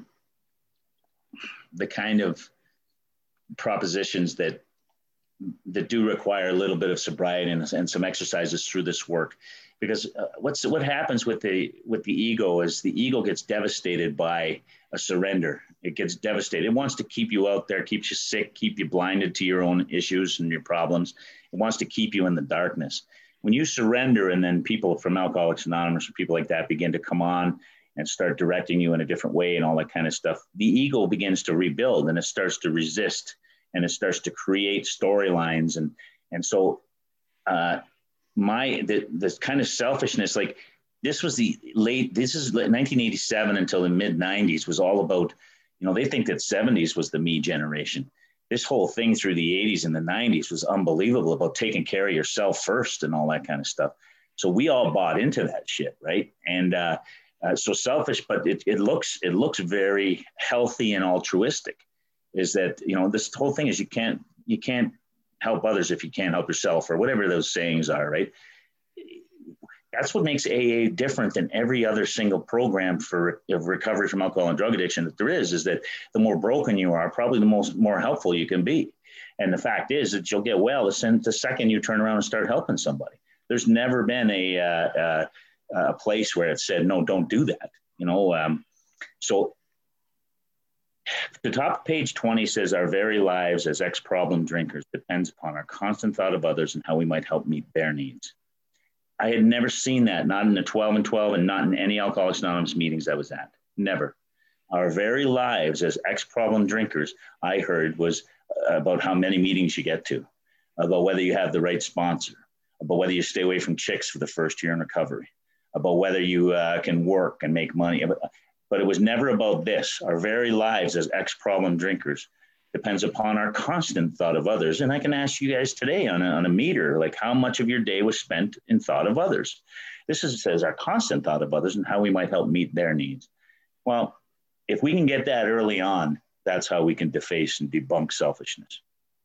kind of propositions that do require a little bit of sobriety and some exercises through this work, because what happens with the ego is the ego gets devastated by a surrender. It gets devastated. It wants to keep you out there, keeps you sick, keep you blinded to your own issues and your problems. It wants to keep you in the darkness. When you surrender, and then people from Alcoholics Anonymous or people like that begin to come on and start directing you in a different way and all that kind of stuff, the ego begins to rebuild and it starts to resist and it starts to create storylines. And so this kind of selfishness, like this is 1987 until the mid 90s was all about, they think that 70s was the me generation. This whole thing through the 80s and the 90s was unbelievable about taking care of yourself first and all that kind of stuff. So we all bought into that shit, right? And so selfish, but it looks very healthy and altruistic. Is that this whole thing is you can't help others if you can't help yourself, or whatever those sayings are, right? That's what makes AA different than every other single program of recovery from alcohol and drug addiction that there is that the more broken you are, probably the more helpful you can be. And the fact is that you'll get well the second you turn around and start helping somebody. There's never been a place where it said, no, don't do that. So the top of page 20 says, our very lives as ex-problem drinkers depends upon our constant thought of others and how we might help meet their needs. I had never seen that, not in the 12 and 12 and not in any Alcoholics Anonymous meetings I was at. Never. Our very lives as ex-problem drinkers, I heard, was about how many meetings you get to, about whether you have the right sponsor, about whether you stay away from chicks for the first year in recovery, about whether you can work and make money. But it was never about this. Our very lives as ex-problem drinkers depends upon our constant thought of others. And I can ask you guys today on a meter, like how much of your day was spent in thought of others. Says our constant thought of others and how we might help meet their needs. Well, if we can get that early on, that's how we can deface and debunk selfishness.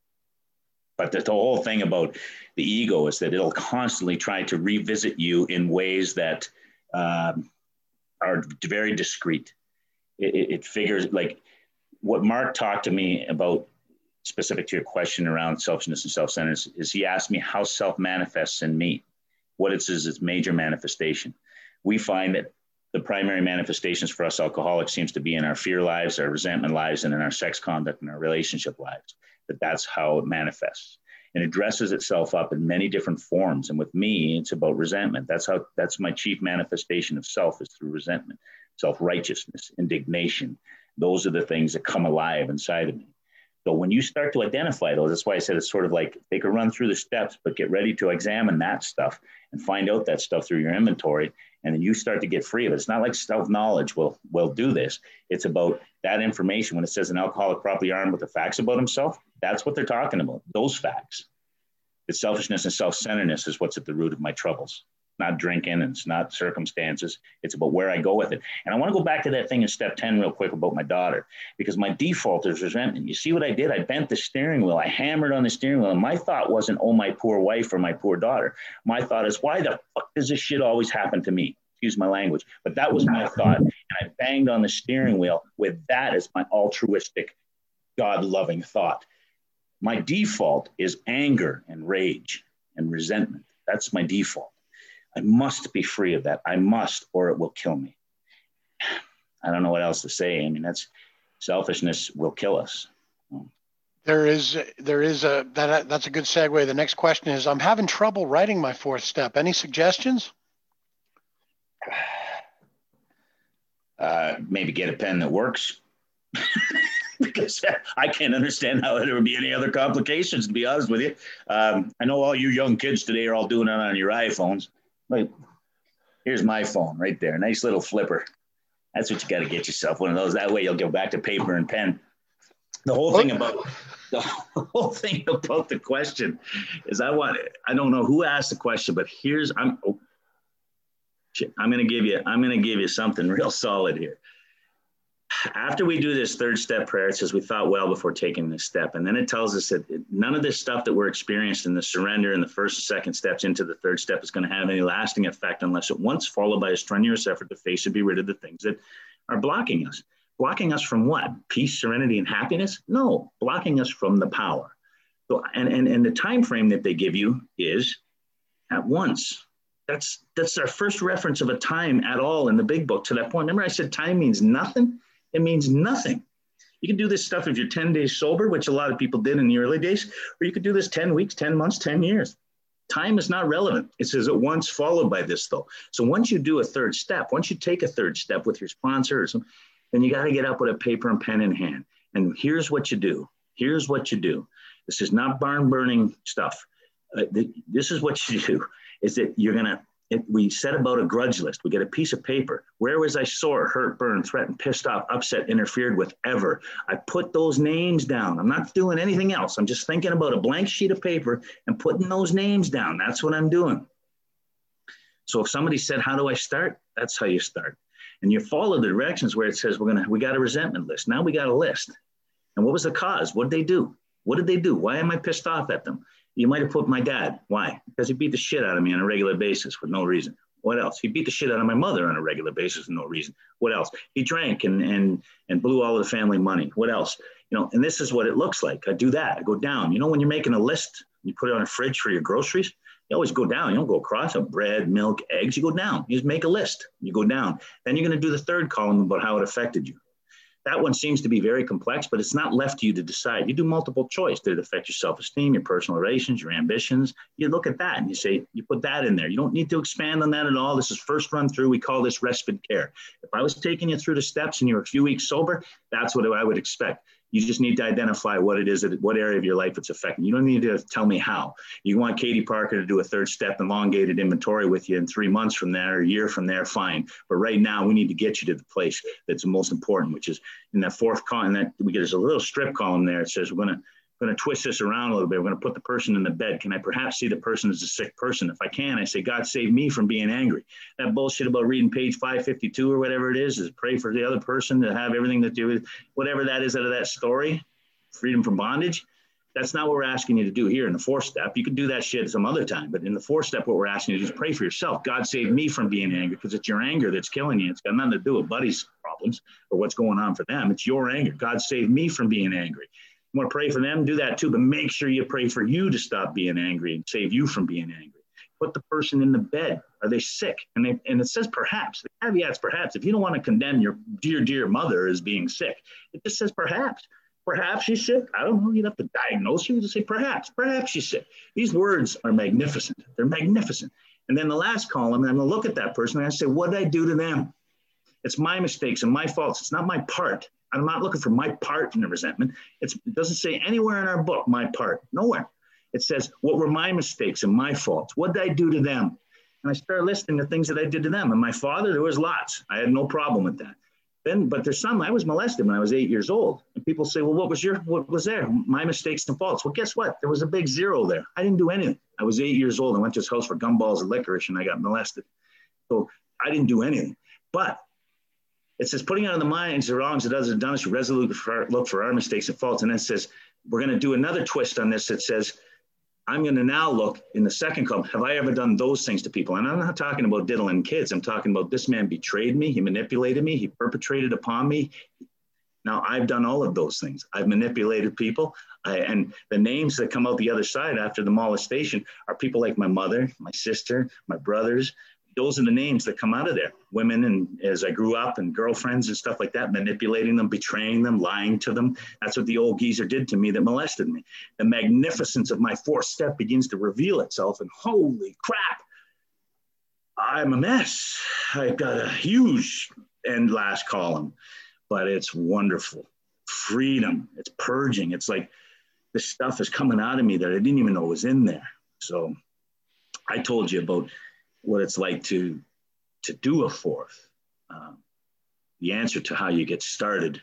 But the whole thing about the ego is that it'll constantly try to revisit you in ways that are very discreet. It figures, like what Mark talked to me about, specific to your question around selfishness and self-centeredness, is he asked me how self manifests in me, what it is its major manifestation. We find that the primary manifestations for us alcoholics seems to be in our fear lives, our resentment lives, and in our sex conduct and our relationship lives. That's how it manifests. And it dresses itself up in many different forms. And with me, it's about resentment. That's my chief manifestation of self, is through resentment, self-righteousness, indignation. Those are the things that come alive inside of me. So when you start to identify those, that's why I said it's sort of like they could run through the steps, but get ready to examine that stuff and find out that stuff through your inventory. And then you start to get free of it. It's not like self-knowledge will do this. It's about that information. When it says an alcoholic properly armed with the facts about himself, that's what they're talking about, those facts. It's selfishness and self-centeredness is what's at the root of my troubles. Not drinking, and it's not circumstances. It's about where I go with it. And I want to go back to that thing in step 10 real quick about my daughter, because my default is resentment. You see what I did? I bent the steering wheel. I hammered on the steering wheel. And my thought wasn't, oh, my poor wife or my poor daughter. My thought is, why the fuck does this shit always happen to me? Excuse my language. But that was my thought. And I banged on the steering wheel with that as my altruistic, God-loving thought. My default is anger and rage and resentment. That's my default. I must be free of that. I must, or it will kill me. I don't know what else to say. I mean, that's selfishness will kill us. That's a good segue. The next question is, I'm having trouble writing my fourth step. Any suggestions? Maybe get a pen that works. Because I can't understand how there would be any other complications, to be honest with you. I know all you young kids today are all doing it on your iPhones. Like, here's my phone right there. Nice little flipper. That's what you got to get yourself, one of those. That way you'll go back to paper and pen. The whole thing about the question is I don't know who asked the question, but I'm going to give you something real solid here. after we do this third step prayer, it says we thought well before taking this step. And then it tells us that none of this stuff that we're experienced in the surrender and the first and second steps into the third step is going to have any lasting effect unless at once followed by a strenuous effort to face and be rid of the things that are blocking us. Blocking us from what? Peace, serenity, and happiness? No, blocking us from the power. So, and the time frame that they give you is at once. That's our first reference of a time at all in the big book to that point. Remember I said time means nothing? It means nothing. You can do this stuff if you're 10 days sober, which a lot of people did in the early days, or you could do this 10 weeks, 10 months, 10 years. Time is not relevant. It says at once followed by this though. So once you do a third step, once you take a third step with your sponsor or something, then you got to get up with a paper and pen in hand. And here's what you do. Here's what you do. This is not barn burning stuff. This is what you do, is that you're going to, we set about a grudge list. We get a piece of paper. Where was I sore, hurt, burned, threatened, pissed off, upset, interfered with ever? I put those names down. I'm not doing anything else. I'm just thinking about a blank sheet of paper and putting those names down. That's what I'm doing. So if somebody said, how do I start? That's how you start. And you follow the directions where it says, we got a resentment list. Now we got a list. And what was the cause? What did they do? What did they do? Why am I pissed off at them? You might have put my dad. Why? Because he beat the shit out of me on a regular basis for no reason. What else? He beat the shit out of my mother on a regular basis for no reason. What else? He drank and blew all of the family money. What else? You know, and this is what it looks like. I do that. I go down. You know, when you're making a list, you put it on a fridge for your groceries, you always go down. You don't go across of bread, milk, eggs. You go down. You just make a list. You go down. Then you're going to do the third column about how it affected you. That one seems to be very complex, but it's not left to you to decide. You do multiple choice. Did it affect your self-esteem, your personal relations, your ambitions? You look at that and you say, you put that in there. You don't need to expand on that at all. This is first run through. We call this respite care. If I was taking you through the steps and you were a few weeks sober, that's what I would expect. You just need to identify what it is, what area of your life it's affecting. You don't need to tell me how. You want Katie Parker to do a third step elongated inventory with you in 3 months from there, or a year from there, fine. But right now we need to get you to the place that's the most important, which is in that fourth column. That there's a little strip column there. It says we're going to twist this around a little bit. We're going to put the person in the bed. Can I perhaps see the person as a sick person? If I can, I say, God save me from being angry. That bullshit about reading page 552 or whatever it is pray for the other person to have everything to do with whatever that is out of that story, freedom from bondage. That's not what we're asking you to do here in the fourth step. You can do that shit some other time, but in the fourth step, what we're asking you to do is pray for yourself. God save me from being angry, because it's your anger that's killing you. It's got nothing to do with Buddy's problems or what's going on for them. It's your anger. God save me from being angry. You want to pray for them, do that too, but make sure you pray for you to stop being angry and save you from being angry. Put the person in the bed. Are they sick? And it says perhaps. The caveat's perhaps. If you don't want to condemn your dear mother as being sick, it just says perhaps. Perhaps she's sick. I don't know. You'd have to diagnose her. You just say perhaps she's sick. These words are magnificent. They're magnificent. And then the last column, I'm going to look at that person and I say, what did I do to them? It's my mistakes and my faults. It's not my part. I'm not looking for my part in the resentment. It doesn't say anywhere in our book, my part, nowhere. It says, what were my mistakes and my faults? What did I do to them? And I start listing the things that I did to them. And my father, there was lots. I had no problem with that. But there's some, I was molested when I was 8 years old. And people say, well, what was there? My mistakes and faults. Well, guess what? There was a big zero there. I didn't do anything. I was 8 years old. I went to his house for gumballs and licorice and I got molested. So I didn't do anything. But it says, putting out of the minds the wrongs that others have done us, resolutely look for our mistakes and faults. And then it says, we're going to do another twist on this that says, I'm going to now look in the second column, have I ever done those things to people? And I'm not talking about diddling kids. I'm talking about this man betrayed me. He manipulated me. He perpetrated upon me. Now, I've done all of those things. I've manipulated people. And the names that come out the other side after the molestation are people like my mother, my sister, my brothers. Those are the names that come out of there. Women, and as I grew up, and girlfriends and stuff like that, manipulating them, betraying them, lying to them. That's what the old geezer did to me that molested me. The magnificence of my fourth step begins to reveal itself, and holy crap, I'm a mess. I've got a huge end last column, but it's wonderful. Freedom, it's purging. It's like this stuff is coming out of me that I didn't even know was in there. So I told you about what it's like to do a fourth. The answer to how you get started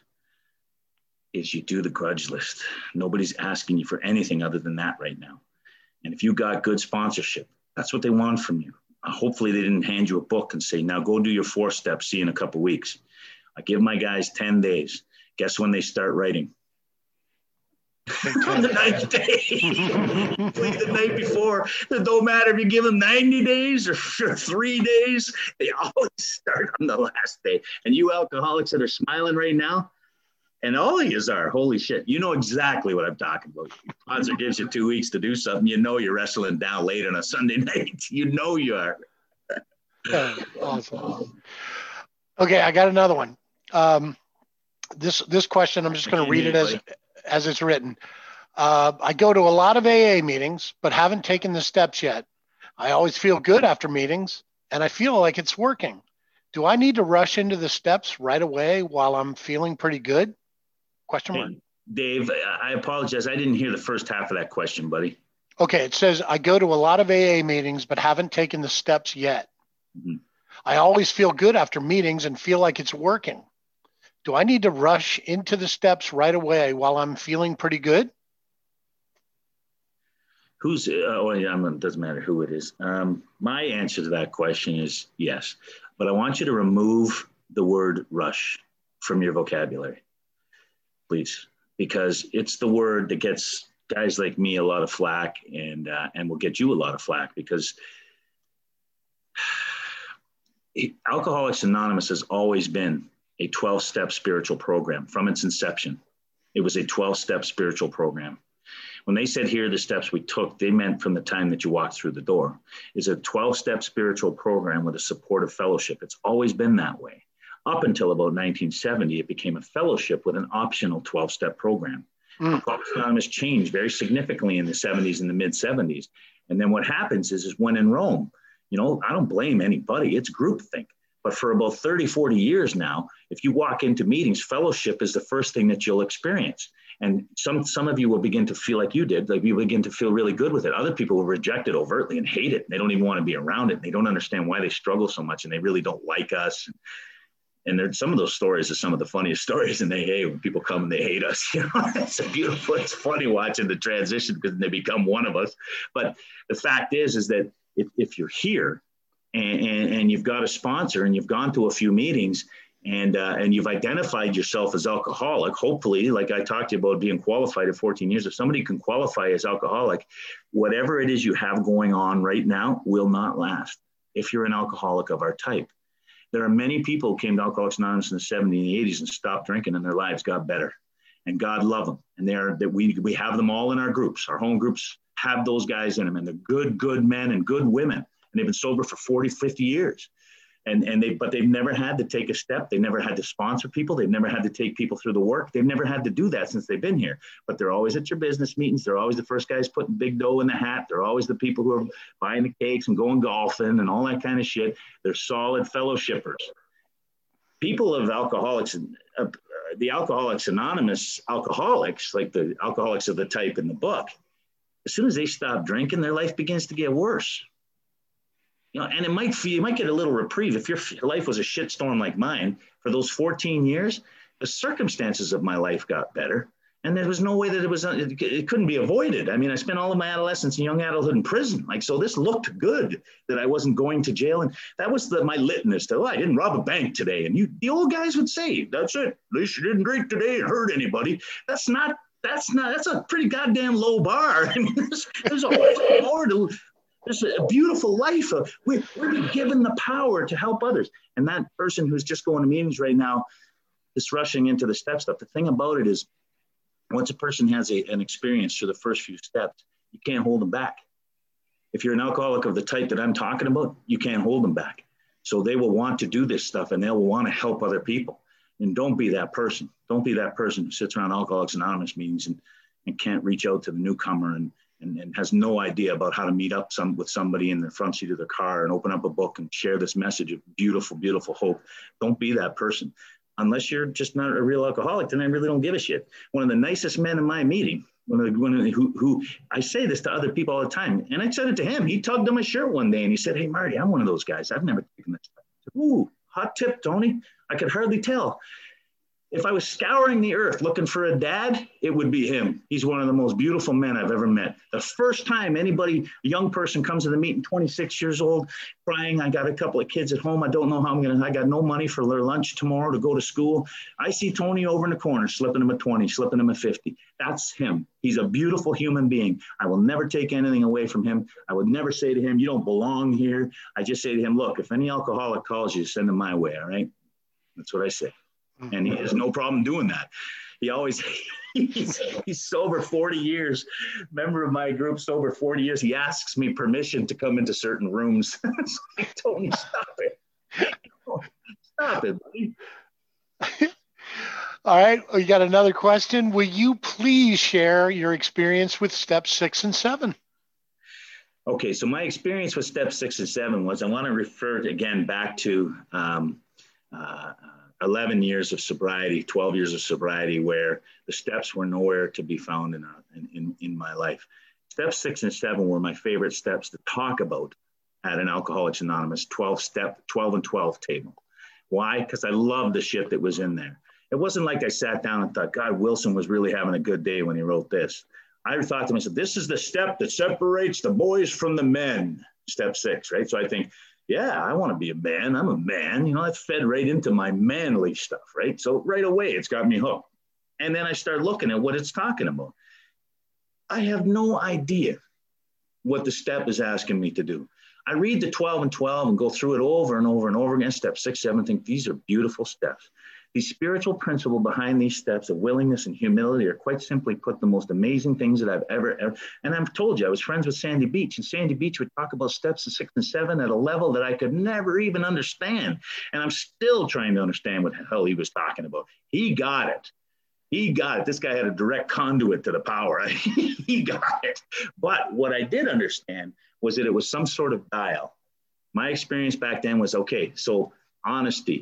is you do the grudge list. Nobody's asking you for anything other than that right now. And if you got good sponsorship, that's what they want from you. Hopefully they didn't hand you a book and say, now go do your 4 steps, see you in a couple of weeks. I give my guys 10 days. Guess when they start writing? On the 9th day, the night before. It don't matter if you give them 90 days or 3 days, they always start on the last day. And you alcoholics that are smiling right now, and all of yous are, holy shit, you know exactly what I'm talking about. Sponsor gives you 2 weeks to do something, you know you're wrestling down late on a Sunday night. You know you are. Yeah, awesome. Okay, I got another one. This question, I'm just going to read it as it's written. I go to a lot of AA meetings, but haven't taken the steps yet. I always feel good after meetings, and I feel like it's working. Do I need to rush into the steps right away while I'm feeling pretty good? Question mark. Hey, Dave, I apologize. I didn't hear the first half of that question, buddy. Okay, it says, I go to a lot of AA meetings, but haven't taken the steps yet. Mm-hmm. I always feel good after meetings and feel like it's working. Do I need to rush into the steps right away while I'm feeling pretty good? It doesn't matter who it is. My answer to that question is yes, but I want you to remove the word rush from your vocabulary, please, because it's the word that gets guys like me a lot of flack and will get you a lot of flack, because Alcoholics Anonymous has always been a 12-step spiritual program from its inception. It was a 12-step spiritual program. When they said, here are the steps we took, they meant from the time that you walked through the door. It's a 12-step spiritual program with a supportive fellowship. It's always been that way. Up until about 1970, it became a fellowship with an optional 12-step program. Alcoholics Anonymous changed very significantly in the 70s and the mid-70s. And then what happens is when in Rome, I don't blame anybody. It's groupthink. But for about 30, 40 years now, if you walk into meetings, fellowship is the first thing that you'll experience. And some of you will begin to feel like you did, like you begin to feel really good with it. Other people will reject it overtly and hate it. They don't even want to be around it. They don't understand why they struggle so much, and they really don't like us. And there's some of those stories are some of the funniest stories, and when people come and they hate us, it's funny watching the transition because they become one of us. But the fact is that if you're here and you've got a sponsor and you've gone to a few meetings and you've identified yourself as alcoholic, hopefully, like I talked to you about being qualified at 14 years, if somebody can qualify as alcoholic, whatever it is you have going on right now will not last if you're an alcoholic of our type. There are many people who came to Alcoholics Anonymous in the 70s and the 80s and stopped drinking, and their lives got better. And God love them. And we have them all in our groups. Our home groups have those guys in them, and they're good men and good women. And they've been sober for 40, 50 years. But they've never had to take a step. They never had to sponsor people. They've never had to take people through the work. They've never had to do that since they've been here. But they're always at your business meetings. They're always the first guys putting big dough in the hat. They're always the people who are buying the cakes and going golfing and all that kind of shit. They're solid fellowshippers. People of alcoholics, the Alcoholics Anonymous alcoholics, like the alcoholics of the type in the book, as soon as they stop drinking, their life begins to get worse. And you might get a little reprieve. If your life was a shitstorm like mine, for those 14 years, the circumstances of my life got better. And there was no way that it couldn't be avoided. I mean, I spent all of my adolescence and young adulthood in prison. So this looked good that I wasn't going to jail. And that was my litmus to, I didn't rob a bank today. And the old guys would say, that's it. At least you didn't drink today and hurt anybody. That's a pretty goddamn low bar. I mean, there's a lot more to. There's a beautiful life. We're given the power to help others. And that person who's just going to meetings right now is rushing into the step stuff. The thing about it is, once a person has an experience through the first few steps, you can't hold them back. If you're an alcoholic of the type that I'm talking about, you can't hold them back. So they will want to do this stuff and they'll want to help other people. And don't be that person. Don't be that person who sits around Alcoholics Anonymous meetings and can't reach out to the newcomer and has no idea about how to meet up with somebody in the front seat of their car and open up a book and share this message of beautiful, beautiful hope. Don't be that person. Unless you're just not a real alcoholic, then I really don't give a shit. One of the nicest men in my meeting, who I say this to other people all the time, and I said it to him. He tugged on my shirt one day and he said, "Hey, Marty, I'm one of those guys. I've never taken this." Ooh, hot tip, Tony. I could hardly tell. If I was scouring the earth looking for a dad, it would be him. He's one of the most beautiful men I've ever met. The first time anybody, a young person comes to the meeting, 26 years old, crying, I got a couple of kids at home. I don't know how I got no money for their lunch tomorrow to go to school. I see Tony over in the corner, slipping him a 20, slipping him a 50. That's him. He's a beautiful human being. I will never take anything away from him. I would never say to him, you don't belong here. I just say to him, look, if any alcoholic calls you, send him my way, all right? That's what I say. And he has no problem doing that. He always, he's sober 40 years, member of my group, sober 40 years. He asks me permission to come into certain rooms. I told him, stop it. Stop it, buddy. All right, we got another question. Will you please share your experience with steps 6 and 7? Okay, so my experience with steps 6 and 7 was, I want to refer again back to 11 years of sobriety, 12 years of sobriety, where the steps were nowhere to be found in my life. Steps 6 and 7 were my favorite steps to talk about at an Alcoholics Anonymous 12 and 12 table. Why? Because I loved the shit that was in there. It wasn't like I sat down and thought, God, Wilson was really having a good day when he wrote this. I thought to myself, this is the step that separates the boys from the men, step 6, right? So I think, yeah, I want to be a man. I'm a man. You know, that fed right into my manly stuff, right? So right away, it's got me hooked. And then I start looking at what it's talking about. I have no idea what the step is asking me to do. I read the 12 and 12 and go through it over and over and over again. Step 6, 7, think these are beautiful steps. The spiritual principle behind these steps of willingness and humility are quite simply put the most amazing things that I've ever, and I've told you, I was friends with Sandy Beach, and Sandy Beach would talk about steps of 6 and 7 at a level that I could never even understand. And I'm still trying to understand what the hell he was talking about. He got it. He got it. This guy had a direct conduit to the power. He got it. But what I did understand was that it was some sort of dial. My experience back then was, okay, so honesty,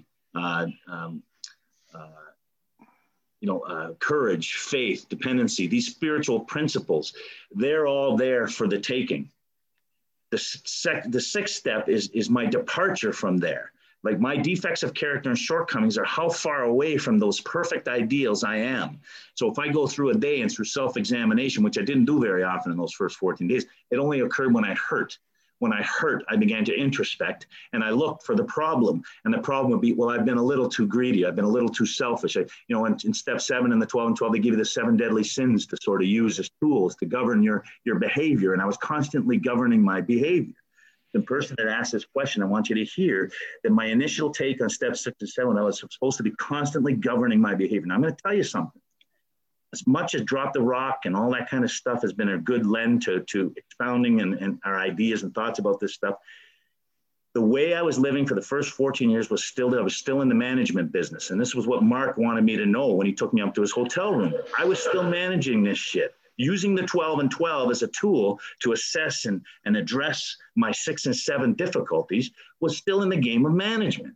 courage, faith, dependency, these spiritual principles, they're all there for the taking. The sixth step is my departure from there. Like my defects of character and shortcomings are how far away from those perfect ideals I am. So if I go through a day and through self-examination, which I didn't do very often in those first 14 days, it only occurred when I hurt. When I hurt, I began to introspect and I looked for the problem. And the problem would be, well, I've been a little too greedy. I've been a little too selfish. In step 7 and the 12 and 12, they give you the 7 deadly sins to sort of use as tools to govern your behavior. And I was constantly governing my behavior. The person that asked this question, I want you to hear that my initial take on step 6 and 7, I was supposed to be constantly governing my behavior. Now I'm going to tell you something. As much as Drop the Rock and all that kind of stuff has been a good lend to expounding and our ideas and thoughts about this stuff, the way I was living for the first 14 years was I was still in the management business. And this was what Mark wanted me to know when he took me up to his hotel room. I was still managing this shit, using the 12 and 12 as a tool to assess and address my 6 and 7 difficulties, was still in the game of management.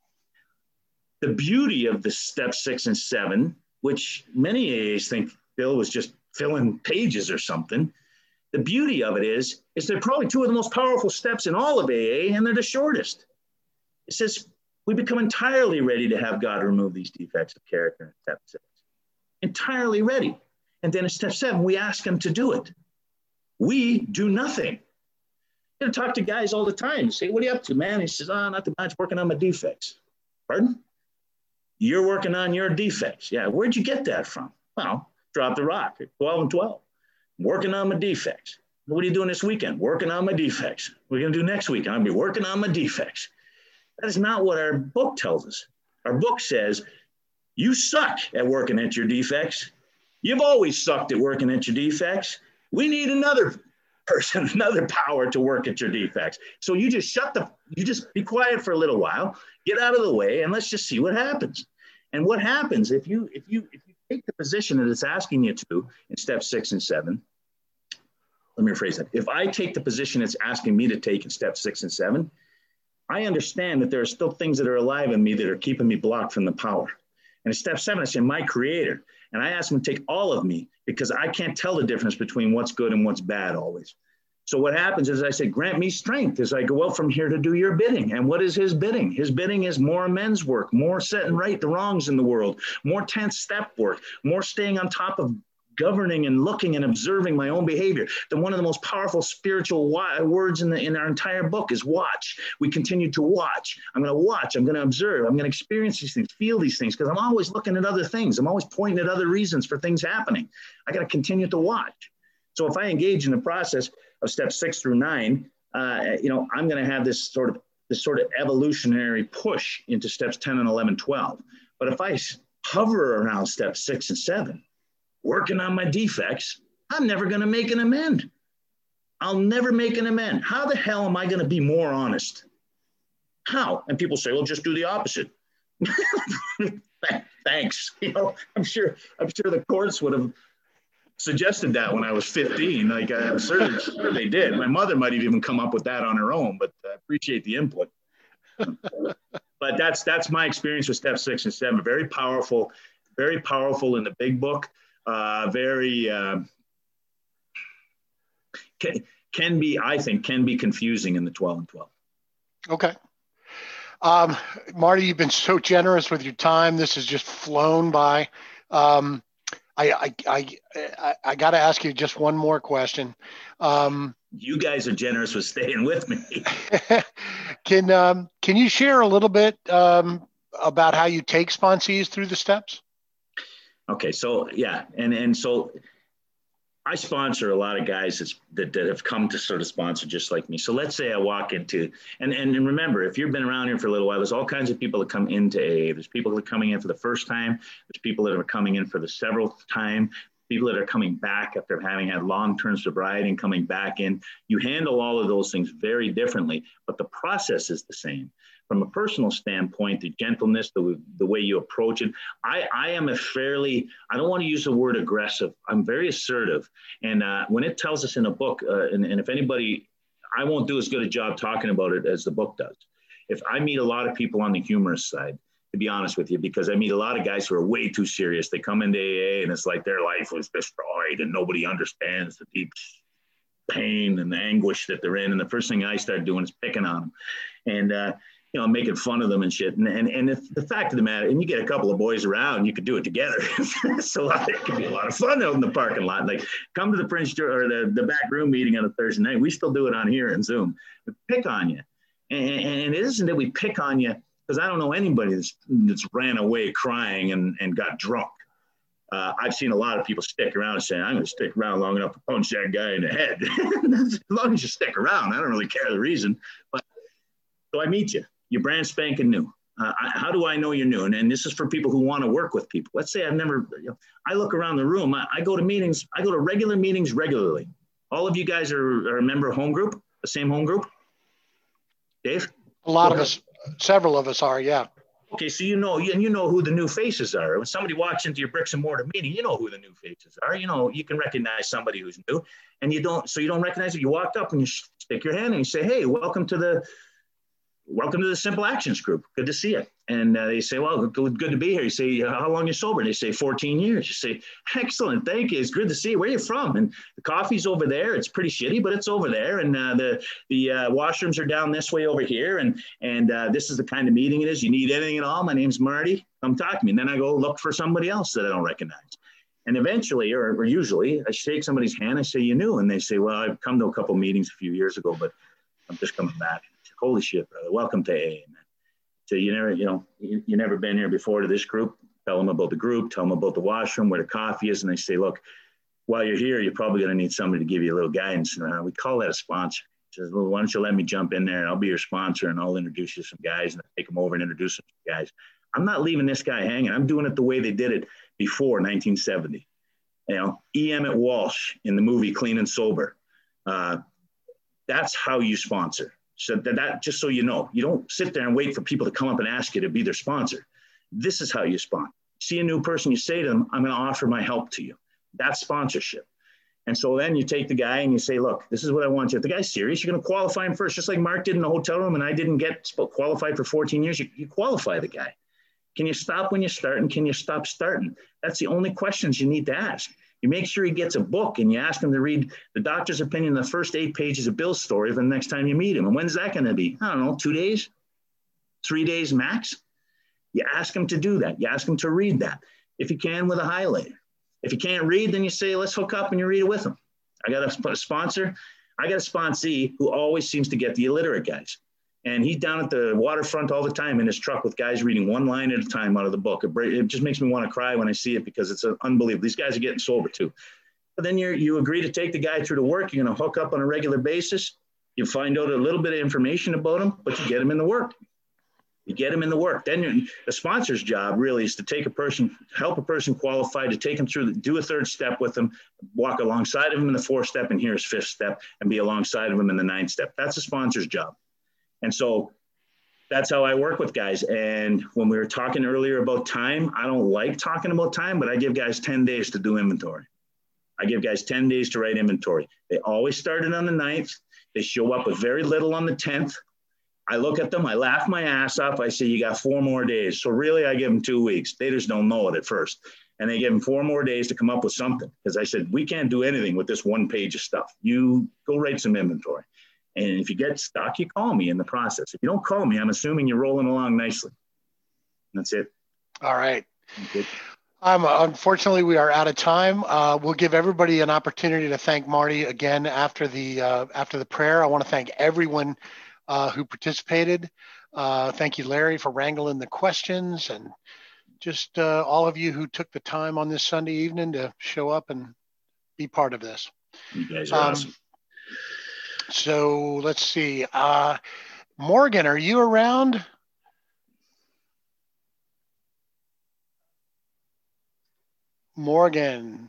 The beauty of the step 6 and 7, which many AAs think Bill was just filling pages or something. The beauty of it is they're probably 2 of the most powerful steps in all of AA, and they're the shortest. It says, we become entirely ready to have God remove these defects of character in step 6. Entirely ready. And then in step 7, we ask him to do it. We do nothing. I talk to guys all the time. Say, what are you up to, man? He says, not too much, working on my defects. Pardon? You're working on your defects. Yeah, where'd you get that from? Well, Drop the Rock, 12 and 12. I'm working on my defects. What are you doing this weekend? Working on my defects. What are you gonna do next week? I'm gonna be working on my defects. That is not what our book tells us. Our book says, you suck at working at your defects. You've always sucked at working at your defects. We need another person, another power to work at your defects. So you just you just be quiet for a little while, get out of the way, and let's just see what happens. And what happens if you take the position that it's asking you to in step 6 and 7, let me rephrase that. If I take the position it's asking me to take in step 6 and 7, I understand that there are still things that are alive in me that are keeping me blocked from the power. And in step 7, I say, my creator. And I ask him to take all of me because I can't tell the difference between what's good and what's bad always. So what happens is I say, grant me strength as I go out from here to do your bidding. And what is his bidding? His bidding is more amends work, more setting right the wrongs in the world, more 10th step work, more staying on top of governing and looking and observing my own behavior. Then one of the most powerful spiritual words in our entire book is watch. We continue to watch. I'm going to watch. I'm going to observe. I'm going to experience these things, feel these things, because I'm always looking at other things. I'm always pointing at other reasons for things happening. I got to continue to watch. So if I engage in the process of steps 6 through 9, I'm going to have this sort of evolutionary push into steps 10 and 11, 12. But if I hover around steps 6 and 7, working on my defects, I'm never going to make an amend. I'll never make an amend. How the hell am I going to be more honest? How? And people say, well, just do the opposite. Thanks. I'm sure the courts would have suggested that when I was 15. Like, I'm certain they did. My mother might have even come up with that on her own, but I appreciate the input. But that's my experience with step 6 and 7. Very powerful in the big book. Can be confusing in the 12 and 12. Okay. Marty, you've been so generous with your time. This has just flown by. I got to ask you just one more question. You guys are generous with staying with me. Can you share a little bit about how you take sponsees through the steps? Okay, so yeah, and so I sponsor a lot of guys that have come to sort of sponsor just like me. So let's say I walk into, and remember, if you've been around here for a little while, there's all kinds of people that come into AA. There's people that are coming in for the first time. There's people that are coming in for the several time. People that are coming back after having had long-term sobriety and coming back in. You handle all of those things very differently, but the process is the same. From a personal standpoint, the gentleness, the way you approach it, I am I don't want to use the word aggressive. I'm very assertive. And when it tells us in a book, and if anybody, I won't do as good a job talking about it as the book does. If I meet a lot of people on the humorous side, to be honest with you, because I meet a lot of guys who are way too serious. They come into AA and it's like their life was destroyed and nobody understands the deep pain and the anguish that they're in. And the first thing I start doing is picking on them. And, making fun of them and shit. And the fact of the matter, and you get a couple of boys around, you could do it together. So it can be a lot of fun out in the parking lot. Like, come to the Prince or the back room meeting on a Thursday night. We still do it on here in Zoom. We pick on you. And it isn't that we pick on you, because I don't know anybody that's ran away crying and got drunk. I've seen a lot of people stick around and say, I'm going to stick around long enough to punch that guy in the head. As long as you stick around, I don't really care the reason. But so I meet you. You're brand spanking new. How do I know you're new? And this is for people who want to work with people. Let's say I've never, I look around the room. I go to meetings. I go to regular meetings regularly. All of you guys are a member of home group, the same home group? Dave? A lot of us, several of us are, yeah. Okay, so you know who the new faces are. When somebody walks into your bricks and mortar meeting, you know who the new faces are. You can recognize somebody who's new, and you don't recognize it. You walked up and you stick your hand and you say, hey, welcome to the Simple Actions group. Good to see you. And they say, well, good to be here. You say, how long you sober? And they say, 14 years. You say, excellent. Thank you. It's good to see you. Where are you from? And the coffee's over there. It's pretty shitty, but it's over there. And the washrooms are down this way over here. And this is the kind of meeting it is. You need anything at all? My name's Marty. Come talk to me. And then I go look for somebody else that I don't recognize. And eventually, or usually, I shake somebody's hand. I say, you knew? And they say, well, I've come to a couple meetings a few years ago, but I'm just coming back. Holy shit, brother. Welcome to AA, man. So you never been here before to this group. Tell them about the group, tell them about the washroom, where the coffee is. And they say, look, while you're here, you're probably going to need somebody to give you a little guidance. And we call that a sponsor. He says, well, why don't you let me jump in there and I'll be your sponsor and I'll introduce you to some guys and I'll take them over and introduce them to guys. I'm not leaving this guy hanging. I'm doing it the way they did it before 1970. E. Emmett Walsh in the movie Clean and Sober. That's how you sponsor. So that just so you know, you don't sit there and wait for people to come up and ask you to be their sponsor. This is how you sponsor. See a new person, you say to them, I'm going to offer my help to you. That's sponsorship. And so then you take the guy and you say, look, this is what I want you. If the guy's serious, you're going to qualify him first, just like Mark did in the hotel room and I didn't get qualified for 14 years. You qualify the guy. Can you stop when you start and can you stop starting? That's the only questions you need to ask. You make sure he gets a book and you ask him to read the doctor's opinion, the first 8 pages of Bill's story for the next time you meet him. And when's that going to be? I don't know, 2 days, 3 days max. You ask him to do that. You ask him to read that. If you can, with a highlighter. If you can't read, then you say, let's hook up and you read it with him. I got a sponsor. I got a sponsee who always seems to get the illiterate guys. And he's down at the waterfront all the time in his truck with guys reading one line at a time out of the book. It just makes me want to cry when I see it because it's unbelievable. These guys are getting sober too. But then you agree to take the guy through the work. You're going to hook up on a regular basis. You find out a little bit of information about him, but you get him in the work. You get him in the work. Then the sponsor's job really is to take a person, help a person qualify, to take him through, do a 3rd step with them, walk alongside of him in the 4th step, and here's 5th step, and be alongside of him in the 9th step. That's a sponsor's job. And so that's how I work with guys. And when we were talking earlier about time, I don't like talking about time, but I give guys 10 days to do inventory. I give guys 10 days to write inventory. They always started on the 9th. They show up with very little on the 10th. I look at them, I laugh my ass off. I say, you got 4 more days. So really I give them 2 weeks. They just don't know it at first. And they give them 4 more days to come up with something. Because I said, we can't do anything with this 1 page of stuff. You go write some inventory. And if you get stuck, you call me in the process. If you don't call me, I'm assuming you're rolling along nicely. That's it. All right. Unfortunately, we are out of time. We'll give everybody an opportunity to thank Marty again after the prayer. I want to thank everyone who participated. Thank you, Larry, for wrangling the questions, and just all of you who took the time on this Sunday evening to show up and be part of this. You guys are awesome. So let's see. Morgan, are you around? Morgan.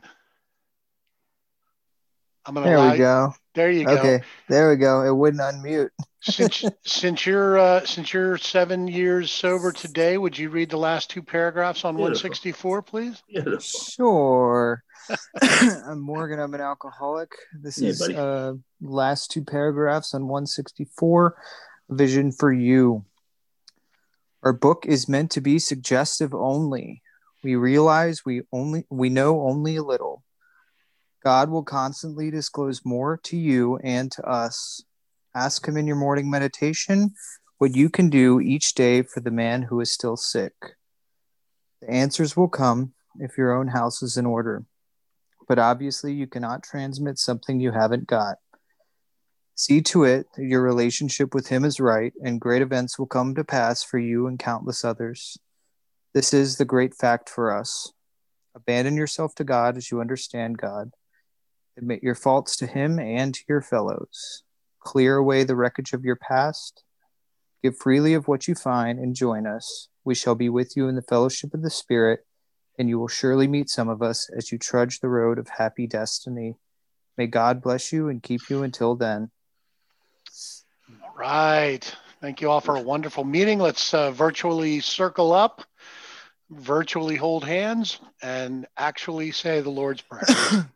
I'm gonna There we go. There you go. Okay, there we go. It wouldn't unmute. Since you're 7 years sober today, would you read the last 2 paragraphs on Beautiful. 164, please? Beautiful. Sure. I'm Morgan. I'm an alcoholic. This is last 2 paragraphs on 164. Vision for you. Our book is meant to be suggestive only. We realize we know only a little. God will constantly disclose more to you and to us. Ask him in your morning meditation what you can do each day for the man who is still sick. The answers will come if your own house is in order. But obviously you cannot transmit something you haven't got. See to it that your relationship with him is right, and great events will come to pass for you and countless others. This is the great fact for us. Abandon yourself to God as you understand God. Admit your faults to him and to your fellows. Clear away the wreckage of your past. Give freely of what you find and join us. We shall be with you in the fellowship of the Spirit, and you will surely meet some of us as you trudge the road of happy destiny. May God bless you and keep you until then. All right. Thank you all for a wonderful meeting. Let's virtually circle up, virtually hold hands, and actually say the Lord's Prayer.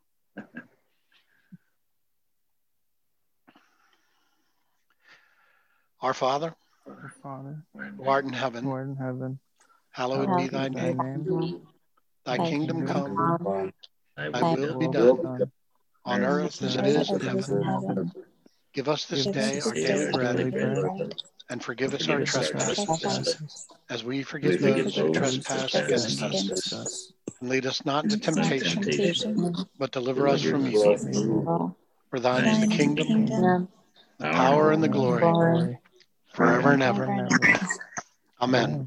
Our Father, who art in heaven, hallowed be thy name. Thy kingdom come, thy will be done, on earth as it is in heaven. Give us this day our daily bread, and forgive us our trespasses, as we forgive those who trespass against us. And lead us not into temptation, but deliver us from evil. For thine is the kingdom, the power, and the glory, forever and ever. Amen.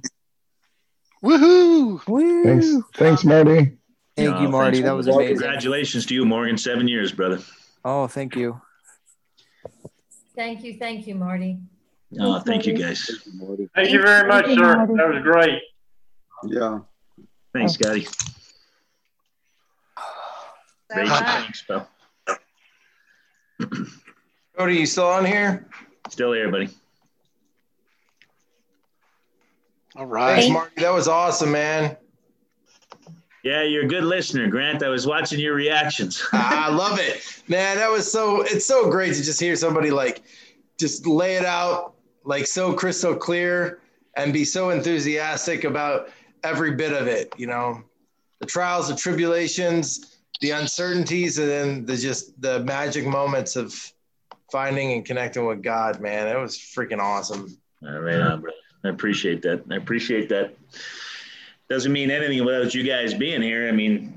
Woohoo! Thanks, Marty. Thank you, Marty. That was amazing. Congratulations to you, Morgan. 7 years, brother. Oh, thank you. Thank you, Marty. Oh, thank you, guys. Thank you very much, sir. That was great. Yeah. Thanks, Scotty. Great. Thanks, pal. Cody, you still on here? Still here, buddy. All right. Thanks, Marty. That was awesome, man. Yeah, you're a good listener, Grant. I was watching your reactions. I love it, man. It's so great to just hear somebody like just lay it out like so crystal clear and be so enthusiastic about every bit of it. You know, the trials, the tribulations, the uncertainties and then the magic moments of finding and connecting with God, man. It was freaking awesome. All right, bro. I appreciate that. Doesn't mean anything without you guys being here. I mean,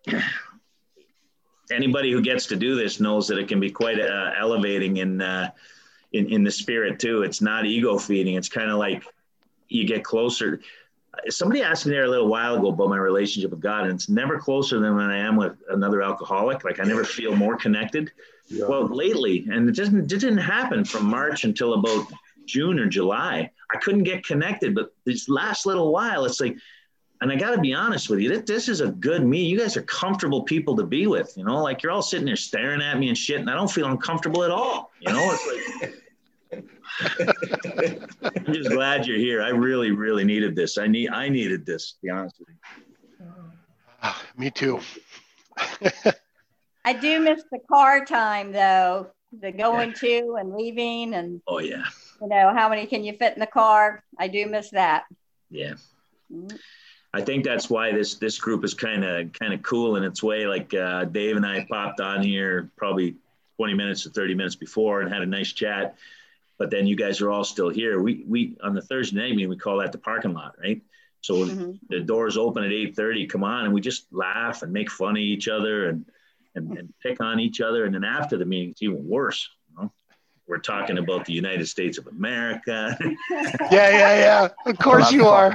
anybody who gets to do this knows that it can be quite elevating in the spirit too. It's not ego feeding. It's kind of like you get closer. Somebody asked me there a little while ago about my relationship with God, and it's never closer than when I am with another alcoholic. Like I never feel more connected. Yeah. Well, lately, and it didn't happen from March until about June or July. I couldn't get connected, but this last little while, it's like, and I got to be honest with you, this is a good me. You guys are comfortable people to be with, you know, like you're all sitting there staring at me and shit, and I don't feel uncomfortable at all. You know, it's like, I'm just glad you're here. I really, really needed this. I needed this, to be honest with you. Me too. I do miss the car time though, the going to and leaving and oh yeah. You know, how many can you fit in the car? I do miss that. Yeah. Mm-hmm. I think that's why this group is kind of cool in its way. Like Dave and I popped on here probably 20 minutes to 30 minutes before and had a nice chat. But then you guys are all still here. We on the Thursday night meeting, we call that the parking lot, right? So the doors open at 8:30, come on, and we just laugh and make fun of each other and pick on each other. And then after the meeting, it's even worse. You know? We're talking about the United States of America. Yeah. Of course you are.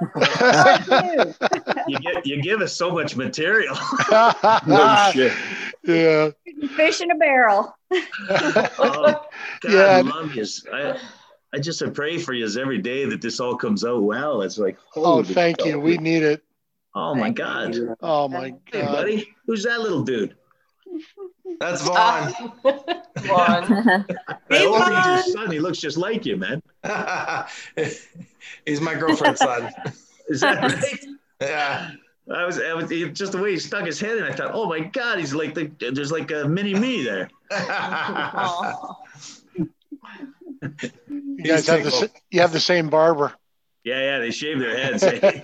You give us so much material. No shit. Yeah. Fish in a barrel. Oh, God, yeah. I love you. I just pray for you every day that this all comes out well. It's like, thank you. We need it. Oh my God. Oh my God. Hey, buddy, who's that little dude? That's Vaughn. Vaughn. Hey, he's your son. He looks just like you, man. He's my girlfriend's son. Is that right? Yeah. I was just the way he stuck his head in. I thought, oh my God, he's like there's like a mini me there. You guys have the same barber. Yeah, they shave their heads.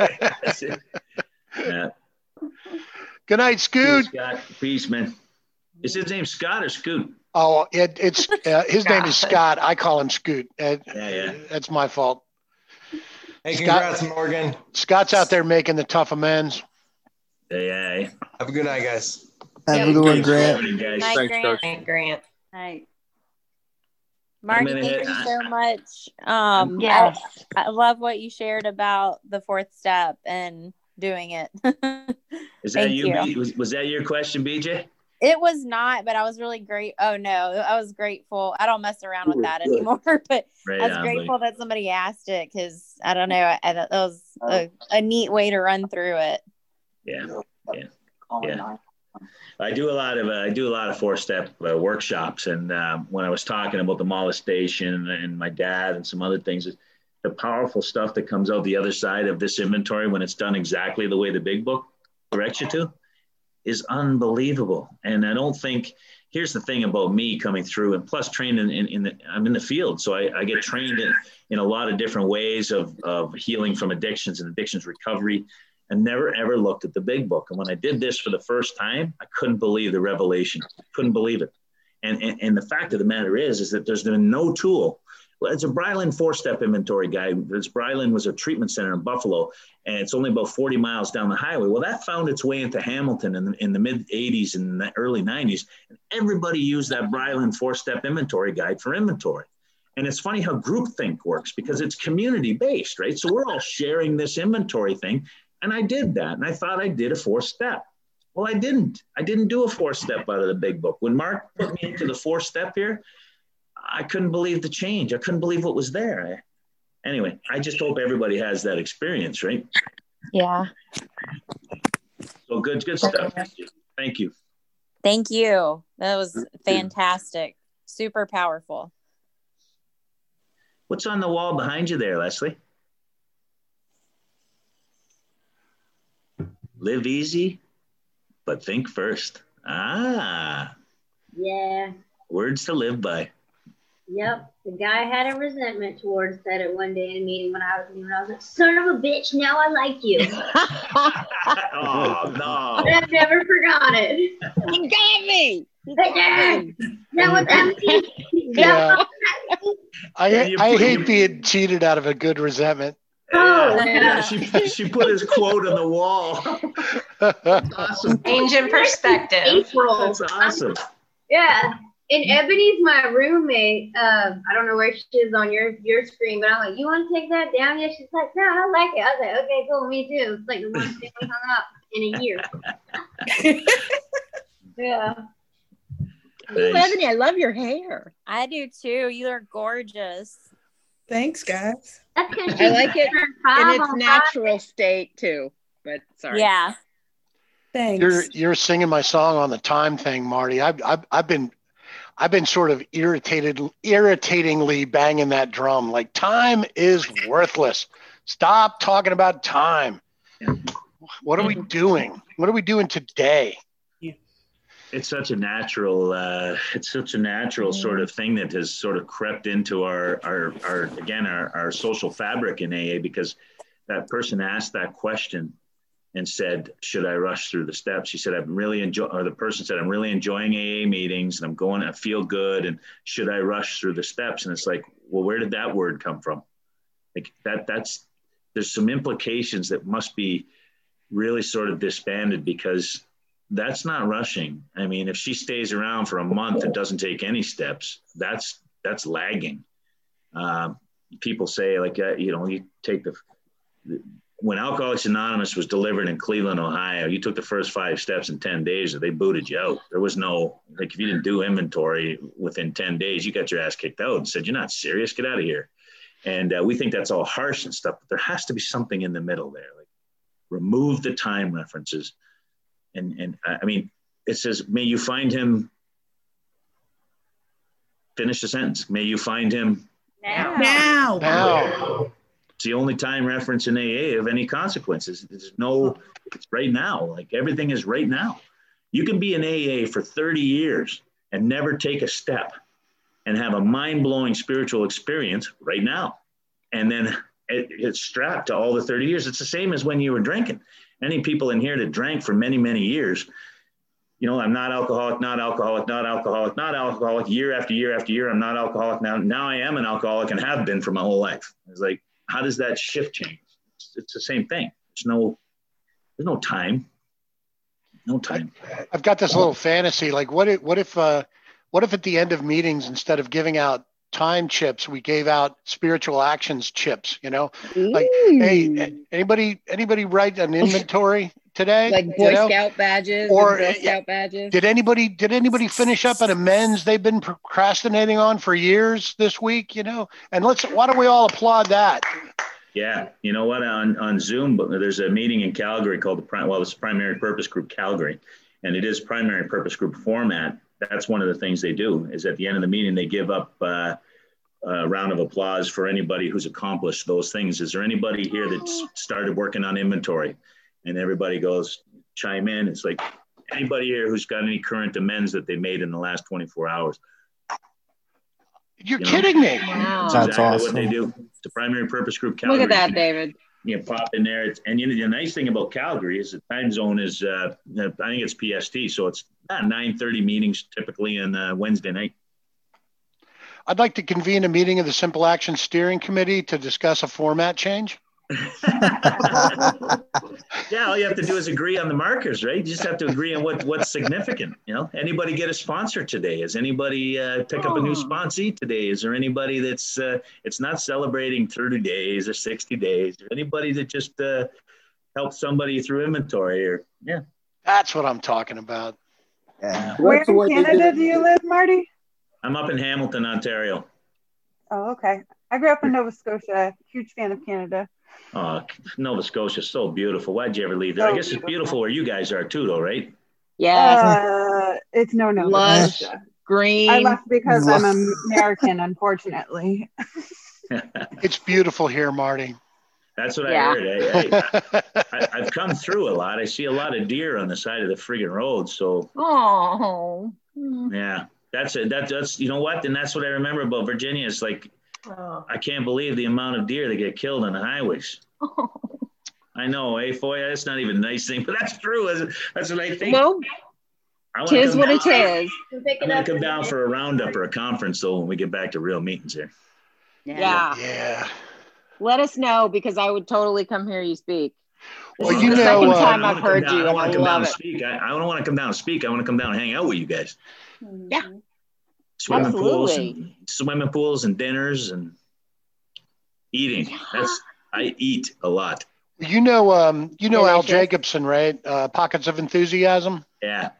Yeah. Good night, Scoot. Scott. Peace, man. Is his name Scott or Scoot? Oh, it's his name is Scott. I call him Scoot. Yeah. That's my fault. Hey, congrats, Morgan. Scott's out there making the tough amends. Yeah. Have a good night, guys. Have a good one, Grant. Night, Grant. Night. Marty, thank you so much. Yes. I love what you shared about the fourth step and doing it. Is that you? Was that your question, BJ? It was not, but I was really great. Oh no, I was grateful. I don't mess around with that anymore, but I was grateful that somebody asked it because I don't know. That was a neat way to run through it. Yeah. I do a lot of 4-step workshops, and when I was talking about the molestation and my dad and some other things, the powerful stuff that comes out the other side of this inventory when it's done exactly the way the big book directs you to is unbelievable. And I don't think, here's the thing about me coming through, and plus trained I'm in the field, so I get trained in a lot of different ways of healing from addictions and addictions recovery, and never ever looked at the big book. And when I did this for the first time, I couldn't believe the revelation. Couldn't believe it. And the fact of the matter is that there's been no tool. Well, it's a Bryland 4-step inventory guide. Bryland was a treatment center in Buffalo, and it's only about 40 miles down the highway. Well, that found its way into Hamilton in the mid 80s and the early 90s. And everybody used that Bryland 4-step inventory guide for inventory. And it's funny how groupthink works because it's community based, right? So we're all sharing this inventory thing. And I did that. And I thought I did a 4-step. Well, I didn't. I didn't do a 4-step out of the big book. When Mark put me into the 4-step here, I couldn't believe the change. I couldn't believe what was there. Anyway, I just hope everybody has that experience, right? Yeah. So good stuff. Thank you. Thank you. That was fantastic. Super powerful. What's on the wall behind you there, Leslie? Live easy, but think first. Ah. Yeah. Words to live by. Yep, the guy had a resentment towards that at one day in a meeting when I was like, son of a bitch, now I like you. Oh, no. But I've never forgot it. You got me. That was empty. Yeah. I hate being cheated out of a good resentment. Yeah, she put his quote on the wall. That's awesome. Change in perspective. April. That's awesome. Yeah. And Ebony's my roommate. I don't know where she is on your screen, but I'm like, you want to take that down? Yeah, she's like, no, I like it. I was like, okay, cool, me too. It's like the one thing we hung up in a year. Yeah. Ooh, Ebony, I love your hair. I do too. You are gorgeous. Thanks, guys. I like it in its natural state too. But sorry. Yeah. Thanks. You're singing my song on the time thing, Marty. I've been sort of irritatingly banging that drum. Like, time is worthless. Stop talking about time. What are we doing? What are we doing today? It's such a natural, sort of thing that has sort of crept into our social fabric in AA, because that person asked that question and said, should I rush through the steps? She said, the person said, I'm really enjoying AA meetings and I feel good. And should I rush through the steps? And it's like, well, where did that word come from? Like there's some implications that must be really sort of disbanded, because that's not rushing. I mean, if she stays around for a month and doesn't take any steps, that's lagging. People say, like, you take when Alcoholics Anonymous was delivered in Cleveland, Ohio, you took the first 5 steps in 10 days, or they booted you out. There was no, like, if you didn't do inventory within 10 days, you got your ass kicked out and said, you're not serious, get out of here. And we think that's all harsh and stuff, but there has to be something in the middle there. Like, remove the time references. And I mean, it says, may you find him, finish the sentence. May you find him Now. It's the only time reference in AA of any consequences. It's right now. Like, everything is right now. You can be in AA for 30 years and never take a step and have a mind-blowing spiritual experience right now. And then it's strapped to all the 30 years. It's the same as when you were drinking. Any people in here that drank for many, many years, I'm not alcoholic, not alcoholic, not alcoholic, not alcoholic, year after year after year, I'm not alcoholic now. Now I am an alcoholic and have been for my whole life. It's like, how does that shift change? It's the same thing. There's no time. No time. I've got this little fantasy. Like, what if at the end of meetings, instead of giving out time chips, we gave out spiritual actions chips? Like, hey, anybody write an inventory today? Like Boy Scout badges or Girl Scout badges. Did anybody finish up an amends they've been procrastinating on for years this week? And why don't we all applaud that? Yeah, you know what? On Zoom, there's a meeting in Calgary called it's Primary Purpose Group Calgary, and it is Primary Purpose Group format. That's one of the things they do, is at the end of the meeting, they give up a round of applause for anybody who's accomplished those things. Is there anybody here that's started working on inventory? And everybody goes, chime in. It's like, anybody here who's got any current amends that they made in the last 24 hours? You're kidding me. Wow. That's That's exactly awesome. what they do. It's a Primary Purpose Group Calgary. Look at that, David. You pop in there. The nice thing about Calgary is the time zone is, I think it's PST. So it's 9:30 meetings typically on Wednesday night. I'd like to convene a meeting of the Simple Action Steering Committee to discuss a format change. Yeah, all you have to do is agree on the markers, right? You just have to agree on what's significant. Anybody get a sponsor today? Has anybody pick up a new sponsee today? Is there anybody that's it's not celebrating 30 days or 60 days? Or anybody that just helped somebody through inventory? Or That's what I'm talking about. Yeah. Where in Canada do you live, Marty? I'm up in Hamilton, Ontario. Oh, okay. I grew up in Nova Scotia. Huge fan of Canada. Nova Scotia is so beautiful. Why'd you ever leave there? I guess it's beautiful where you guys are too, though, right? Yeah. It's no. Lush, green. I left because I'm American, unfortunately. It's beautiful here, Marty. That's what I heard. I've come through a lot. I see a lot of deer on the side of the friggin' road. So, Oh. yeah. That's it. That's you know what? And that's what I remember about Virginia. It's like, I can't believe the amount of deer that get killed on the highways. I know, Foy, that's not even a nice thing, but that's true. That's what I think. Well, tis what it is. I'm going to come down for a roundup or a conference, though, when we get back to real meetings here. Yeah. Let us know, because I would totally come hear you speak. Well, this is the second time I've heard you, and I love it. I don't want to come down and speak. I want to come down and hang out with you guys. Yeah. Swimming pools and dinners and eating. I eat a lot. You know Al Jacobson, right? Pockets of Enthusiasm. Yeah.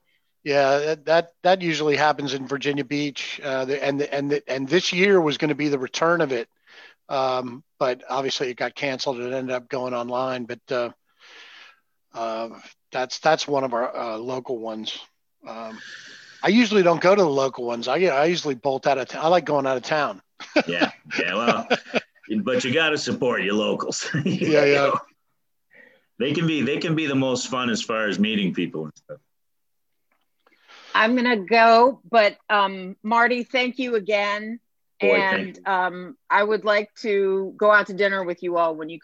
That usually happens in Virginia Beach, and this year was going to be the return of it, but obviously it got canceled. It ended up going online, but that's one of our local ones. I usually don't go to the local ones. I usually bolt out of town. I like going out of town. Yeah. Well, but you got to support your locals. Yeah. They can be the most fun as far as meeting people and stuff. I'm gonna go, but Marty, thank you again. Boy, and I would like to go out to dinner with you all when you